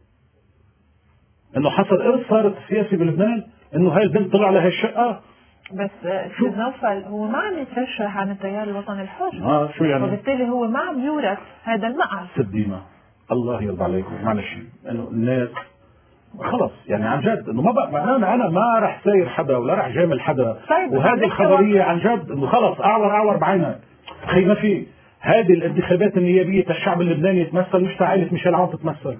انه حصل ارث صارت سياسي بلبنان انه هاي البنت طلع لها الشقه. بس استاذ نوفل هو ما عم يترشح عن التيار الوطني الحر. شو يعني؟ وبالتالي هو ما عم يورث هذا المقعد. صدقينا الله يرضى عليكم معلش انه الناس خلص يعني عن جد انه ما بقى انا ما رح ساير حدا ولا رح جامل حدا. وهذه الخبريه عن جد انه خلص اعور بعينك. اخي ما في هذه الانتخابات النيابيه الشعب اللبناني يتمثل مش عائله ميشيل عون تتمثل.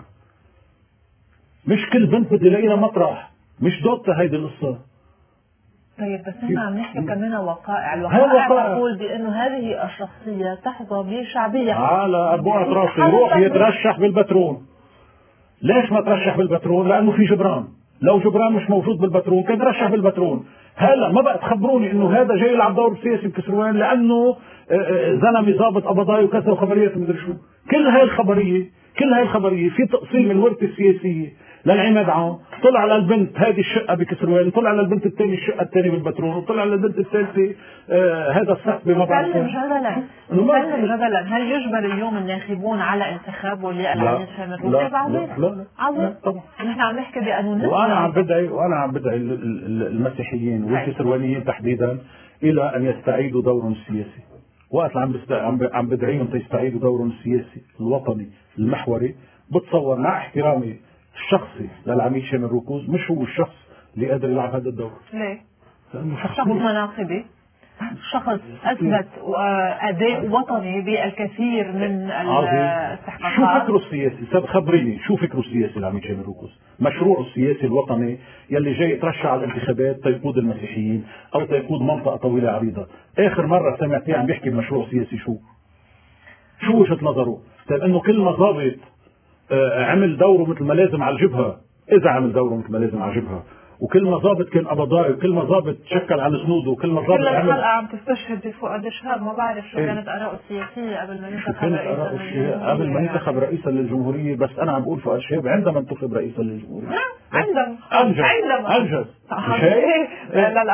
مش كل بنت بدي الاقي لها مطرح، مش دوتها هيدي القصه. طيب بس احنا عم نحكي كمان الوقائع تقول بانه هذه الشخصيه تحظى بشعبيه على ابوع راسه يروح يترشح بالبترول. ليش ما ترشح بالبترول؟ لانه في جبران. لو جبران مش موجود بالبترول كان ترشح بالبترول. هلا ما بقى تخبروني انه هذا جاي يلعب دور سياسي بكسروان لانه زلمه ضابط قبضاي وكذا وخبريات مدري شو. كل هاي الخبريه في تقسيم الورثه السياسيه للعماد عون. طلع للبنت هذه الشقه بكسروان، طلع للبنت الثانيه الشقه الثانيه بالبترول، وطلع للبنت الثالثه هذا السقف بما بعرف. نتكلم جدلا هل يجبر اليوم الناخبون على انتخاب ولي العهد شامل روكوز؟ عظيم طبعا. نحن عم نحكي بقانون وانا عم بدعي المسيحيين والكسروانيين تحديدا الى ان يستعيدوا دورهم السياسي. وقت عم بدعيهم يستعيدوا دورهم السياسي الوطني المحوري. بتصور مع احترامي الشخصي للعميد شامل روكوز مش هو الشخص اللي قادر يلعب هذا الدور. ليه؟ شخص مناصبي، شخص اثبت اداء وطني بالكثير من الاستحقاقات. شو فكره السياسي؟ خبريني شو فكره السياسي العميد شامل روكوز؟ مشروعه السياسي الوطني يلي جاي يترشح على الانتخابات تيقود المسيحيين او تيقود منطقه طويله عريضه. اخر مره سمعتني عم بيحكي بمشروع سياسي شو وجهه نظره؟ طيب انه كل ما ضابط عمل دوره مثل ما لازم على الجبهه، اذا عمل دوره مثل ما لازم على الجبهه، وكل ما ضابط كان قبضائي، وكل ما ضابط تشكل على سنوده، وكل ما ضابط كل الحلقه عم تستشهد بفؤاد شهاب. ما بعرف شو كانت اراءه السياسيه قبل ما ينتخب رئيسا للجمهوريه. بس انا عم بقول فؤاد شهاب عندما انتخب رئيسا للجمهوريه عندما انجز مش هيك؟ لا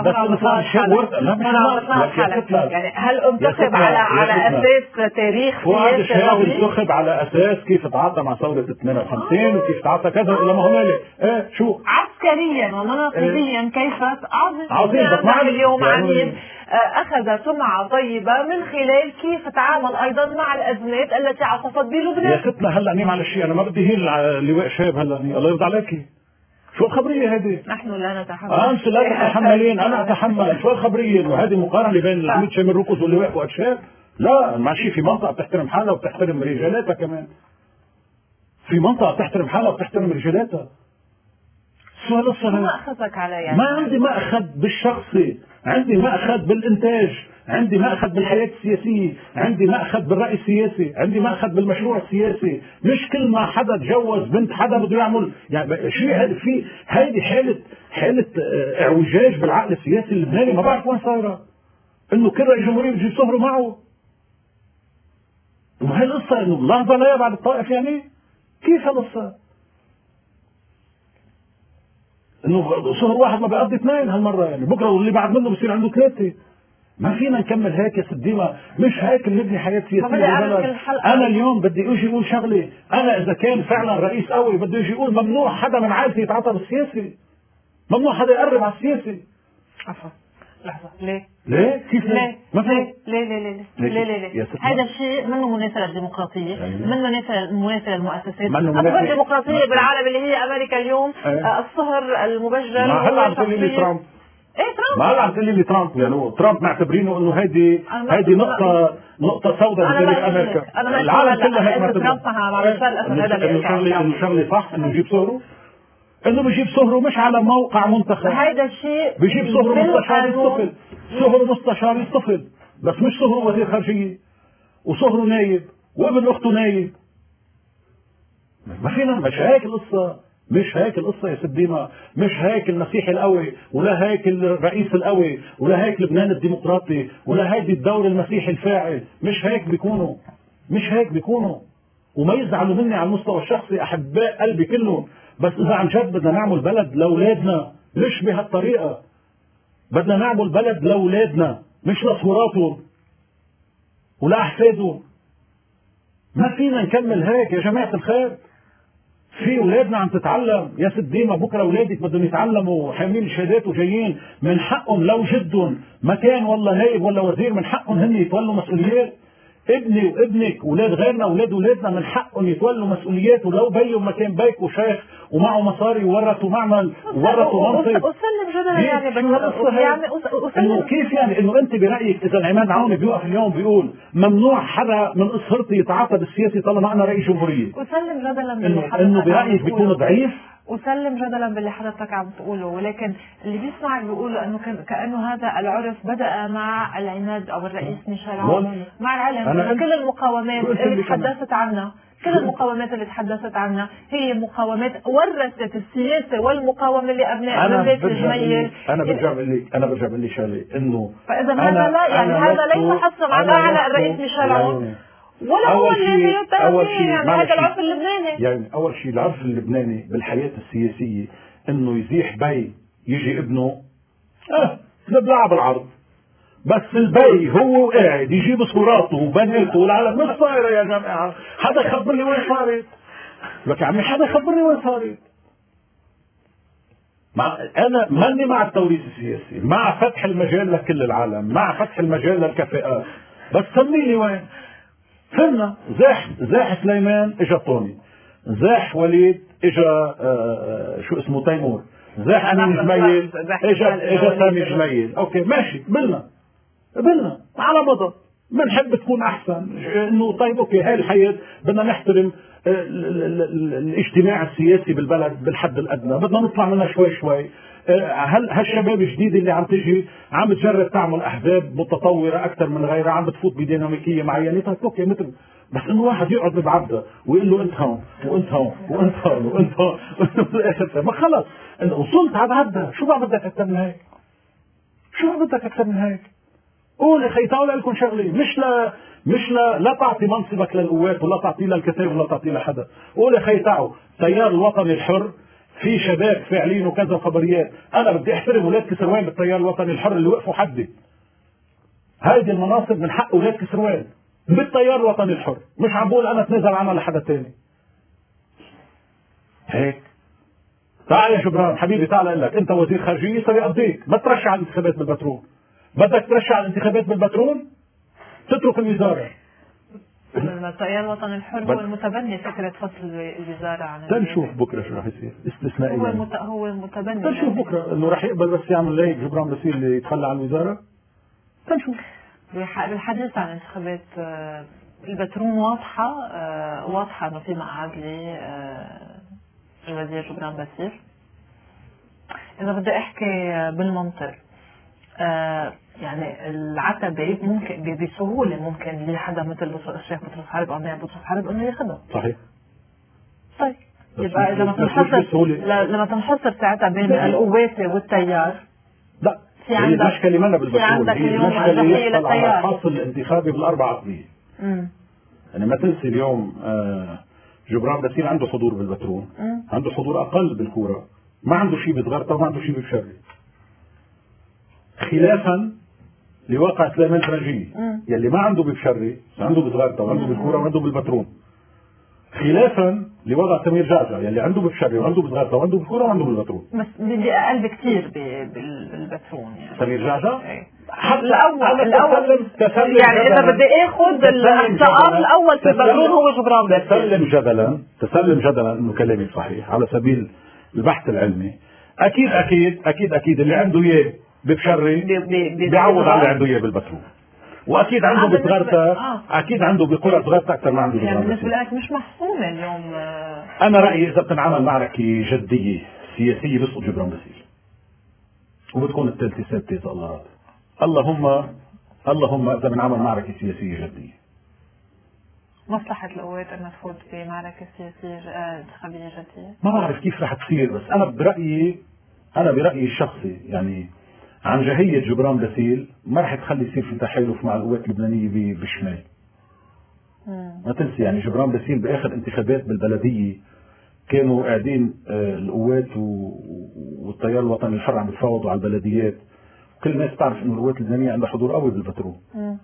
يعني هل انتخب على اساس تاريخ فؤاد شهاب انتخب على اساس كيف تعاطى مع ثوره 58 وكيف تعاطى كذا الى ما هنالك. شو عسكريا ومناصبيا كيف عظيم. بس ما اليوم عميد اخذ سمعه طيبه من خلال كيف تعامل ايضا مع الازمات التي عصفت بلبنان. يا ستنا هلا نيم على الشيء انا ما بدي هين لواء شاب هلا الله يرضى عليكي. شو الخبريه هذه؟ نحن لا نتحمل. انت لا تتحملين انا اتحمل. شو الخبريه انه هذه مقارنه بين العميد شامل روكوز واللواء فؤاد شهاب؟ لا ماشي في منطقه بتحترم حالها وبتحترم رجالاتها كمان. في منطقه بتحترم حالها وبتحترم رجالاتها. السؤال الصحيح ما اخذك على يعني ما عندي مأخذ بالشخصي، عندي مأخذ بالإنتاج، عندي مأخذ بالحياة السياسية، عندي مأخذ بالرأي السياسي، عندي مأخذ بالمشروع السياسي. مش كل ما حدا تجوز بنت حدا بده يعمل يعني شيء. في هيدي حالة اعوجاج بالعقل السياسي اللبناني ما بعرف وين صايرة. انه كل رئيس جمهورية بيجي يصهروا معه. وهي القصة انه لحظة لا بعد الطائف يعني كيف هالقصة؟ انه صهر واحد ما بيقضي اثنين هالمرة يعني بكرة واللي بعد منه بصير عنده ثلاثة. ما فينا نكمل هيك يا ست ديما، مش هيك نبني حياة سياسية بالبلد. أنا اليوم بدي أجي أقول شغلة، أنا إذا كان فعلا رئيس قوي بدي أجي أقول ممنوع حدا من عائلتي يتعاطى بالسياسي، ممنوع حدا يقرب على السياسي. عفوا لحظة، ليه؟ ليه؟ كيف ليه؟ ما في ليه ليه ليه ليه ليه ليه هذا الشيء منه مناسب للديمقراطية، منه مناسب للمؤسسات. أكبر ديمقراطية بالعالم اللي هي أمريكا اليوم الصهر المبجل. ما هلا عم تقولي لي ترامب. ايه ترامب؟ ما هلا عم تقولي لي ترامب، يعني ترامب معتبرينه انه هيدي نقطة سوداء بتاريخ امريكا. العالم كله هيك معتبر. ترامب مع بشار الاسد انه شغلة صح انه يجيب صهره؟ انه بيجيب صهره مش على موقع منتخب. هيدا الشيء بيجيب صهره مستشار يصطفل، صهره مستشار يصطفل، بس مش صهره وزير خارجية، وصهره نايب، وابن اخته نايب. ما فينا، مش هيك القصة، مش هيك القصة يا ست ديما، مش هيك المسيحي القوي، ولا هيك الرئيس القوي، ولا هيك لبنان الديمقراطي، ولا هيدي الدور المسيحي الفاعل. مش هيك بيكونوا، مش هيك بيكونوا. وما يزعلوا مني على المستوى الشخصي أحباء قلبي كلهم، بس إذا عن جد بدنا نعمل بلد لأولادنا مش بهالطريقة. بدنا نعمل بلد لأولادنا مش لصوراتهم ولا أحفادهم. ما فينا نكمل هيك يا جماعة الخير. في اولادنا عم تتعلم يا ست ديما، بكره اولادك بدهم يتعلموا حاملين شهادات وجايين، من حقهم لو جدهم ما كان والله نائب ولا وزير من حقهم هن يتولوا مسؤوليات. ابني وابنك اولاد غيرنا اولادنا من حقهم يتولوا مسؤوليات، ولو بيهم ما كان بيك وشيخ ومعه مصاري وورثوا معمل وورثوا منصب. اسلم جدلا يعني انه كيف يعني انه انت برايك اذا العماد عوني بيوقف اليوم بيقول ممنوع حدا من اسرتي يتعاطى بالسياسه طالما انا رئيس جمهوريه، اسلم جدلا انه برايك بيكون ضعيف؟ أسلم جدلا باللي حضرتك عم تقوله، ولكن اللي بيسمعك بيقولوا انه كانه هذا العرف بدا مع العماد او الرئيس ميشيل عون، مع العلم كل المقاومات اللي تحدثت عنها، كل المقاومات اللي تحدثت عنها هي مقاومات ورثت السياسه والمقاومه لابناء من بيت الجميل. انا برجع بقول لك شغله انه فاذا هذا لا يعني هذا ليس حصرا على الرئيس ميشيل عون ولا هو اللي يعني هذا العرف اللبناني. يعني اول شيء العرف اللبناني بالحياه السياسيه انه يزيح بي يجي ابنه نبلعها بالعرض، بس البي هو قاعد يجيب صوراته وبناته والعالم مش صايره يا جماعه. حدا يخبرني وين صارت؟ لك يا عمي حدا يخبرني وين صارت؟ انا ماني مع التوريث السياسي، مع فتح المجال لكل العالم، مع فتح المجال للكفاءات، بس سمي لي وين؟ فهمنا زاح سليمان اجا طوني، زاح وليد اجا شو اسمه تيمور، زاح امين جميل اجا سامي جميل. اوكي ماشي، قبلنا على مضض، بنحب تكون احسن انه طيب اوكي هاي الحياه بدنا نحترم الاجتماع السياسي بالبلد بالحد الادنى، بدنا نطلع منها شوي. هالشباب الجديد اللي عم تجي عم تجرب تعمل احزاب متطوره اكثر من غيرها، عم بتفوت بديناميكيه معينه. طيب اوكي مثل بس انه واحد يقعد ببعبده ويقول له انت هون وانت هون وانت هون وانت هون بالاخر ما خلص وصلت على بعبده. شو بقى بدك اكثر من هيك؟ قول يا اخي تعالوا لكم شغله، مش لا تعطي منصبك للقوات ولا تعطيه للكتاب ولا تعطيه لحدا. قول يا اخي تعالوا التيار الوطني الحر في شباب فاعلين وكذا خبريات، انا بدي احترم اولاد كسروان بالتيار الوطني الحر اللي وقفوا حدي. هذه المناصب من حق اولاد كسروان بالتيار الوطني الحر، مش عم بقول انا اتنازل عنها لحدا تاني. هيك تعال يا جبران حبيبي، تعال اقول لك انت وزير خارجيه صار يقضيك، ما ترشح على الانتخابات بالبترول. بدك ترشح على الانتخابات بالبترول تترك الوزاره. التيار الوطني الحر هو المتبني فكره فصل الوزاره عن تنشوف بكره شو راح يصير استثنائيا. هو المتبني تنشوف بكره انه راح يقبل بس يعمل ليك جبران بصير اللي يتخلى عن الوزاره. تنشوف بالحديث عن انتخابات البترون واضحة واضحة انه في مقعد الوزير جبران باسيل. اذا بدي احكي بالمنطق يعني العتبة ممكن بسهولة ممكن لحدا مثل الشيخ بطرس حرب او نائب بطرس حرب انه ياخذها. صحيح. طيب يبقى اذا لما تنحصر ساعتها بين القوات والتيار، لا هي المشكلة منا بالبترول، هي المشكلة على الحاصل الانتخابي بالأربع عقلية. يعني ما تنسي اليوم جبران باسيل عنده حضور بالبترول، عنده حضور أقل بالكورة، ما عنده شيء بصغرطة وما عنده شيء بشري، خلافا لواقع سليمان فرنجية يلي ما عنده ببشري، عنده بصغرطة وعنده بالكورة وعنده بالبترول، خلافا لوضع سمير جعجع يلي عنده ببشري وعنده بصغرطة وعنده بالكورة وعنده بالبترول. بس بدي اقل بكثير بالبترول يعني. سمير جعجع؟ الأول يعني إذا بدي آخذ الاحتقار الأول في البترول هو جبران باسيل. تسلم جدلا إنه كلامي صحيح على سبيل البحث العلمي. أكيد اللي عنده إياه ببشري بيعوض على اللي عنده إياه بالبترول. واكيد عنده بصغرته اكيد عنده بقرى صغيرته اكثر ما عنده يعني بالنسبه لك مش محسومه اليوم. انا رايي اذا بتنعمل معركه جديه سياسيه بيسقط جبران باسيل وبتكون الثالثه ثابته اذا الله راد. اللهم اذا بنعمل معركه سياسيه جديه. مصلحه القوات انها تفوت بمعركه سياسيه انتخابيه جديه. ما بعرف كيف رح تصير، بس انا برايي الشخصي يعني عن جهية جبران باسيل ما رح تخلي يصير في تحالف مع القوات اللبنانية بالشمال. ما تنسي يعني جبران باسيل باخر انتخابات بالبلدية كانوا قاعدين القوات والتيار الوطني الحر عم بتفاوضوا على البلديات. كل الناس تعرف انه القوات اللبنانية عندها حضور قوي بالبترول.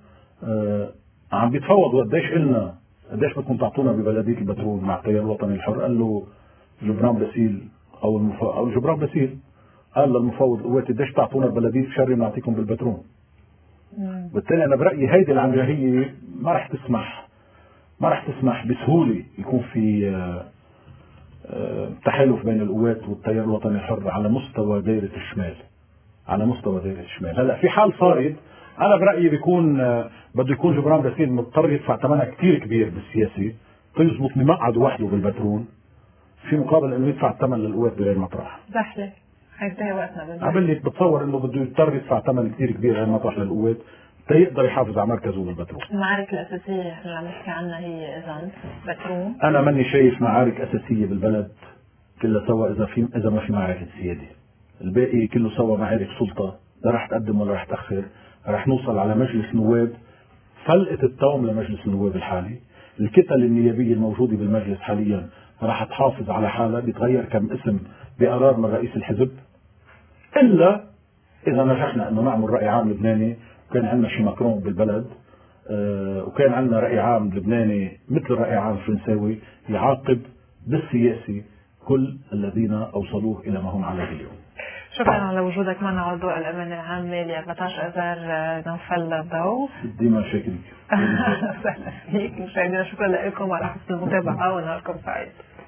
عم بيتفاوضوا قديش بدكم تعطونا ببلدية البترول مع التيار الوطني الحر. قال له جبران باسيل او جبران باسيل قال للمفوض القوات قديش تعطونا البلديه بشري نعطيكم بالبترول. بالتالي انا برايي هيدي العنجهيه ما رح تسمح بسهوله يكون في تحالف بين القوات والتيار الوطني الحر على مستوى دائره الشمال. هلا في حال صارت انا برايي بيكون بده يكون جبران باسيل مضطر يدفع ثمنها كثير كبير بالسياسي تيزبط بمقعد وحده بالبترول في مقابل انه يدفع الثمن للقوات بغير مطرح. زحله هينتهي وقتنا. عبالي بتصور انه بده يضطر يدفع ثمن كثير كبير غير مطرح للقوات تيقدر يحافظ على مركزه بالبترول. المعارك الاساسيه احنا عم نحكي عنها هي اذا بترول. انا ماني شايف معارك اساسيه بالبلد كلها سوا اذا ما في معركه سياده. الباقي كله سوا معارك سلطه، لا رح تقدم ولا رح تاخر. رح نوصل على مجلس نواب فلقة التوم لمجلس النواب الحالي. الكتل النيابيه الموجوده بالمجلس حاليا رح تحافظ على حالها، بيتغير كم اسم بقرار من رئيس الحزب، إلا إذا نجحنا أنه نعمل رأي عام لبناني وكان عندنا شي ماكرون بالبلد وكان عندنا رأي عام لبناني مثل رأي عام فرنساوي يعاقب بالسياسي كل الذين أوصلوه إلى ما هم عليه اليوم. شكرا على وجودك معنا على ضوء الأمانة العامة ل 14 آذار نوفل الضوء. ديما شاكرك. أهلا فيك مشاهدينا، شكرا لكم على حسن المتابعة ونهاركم سعيد.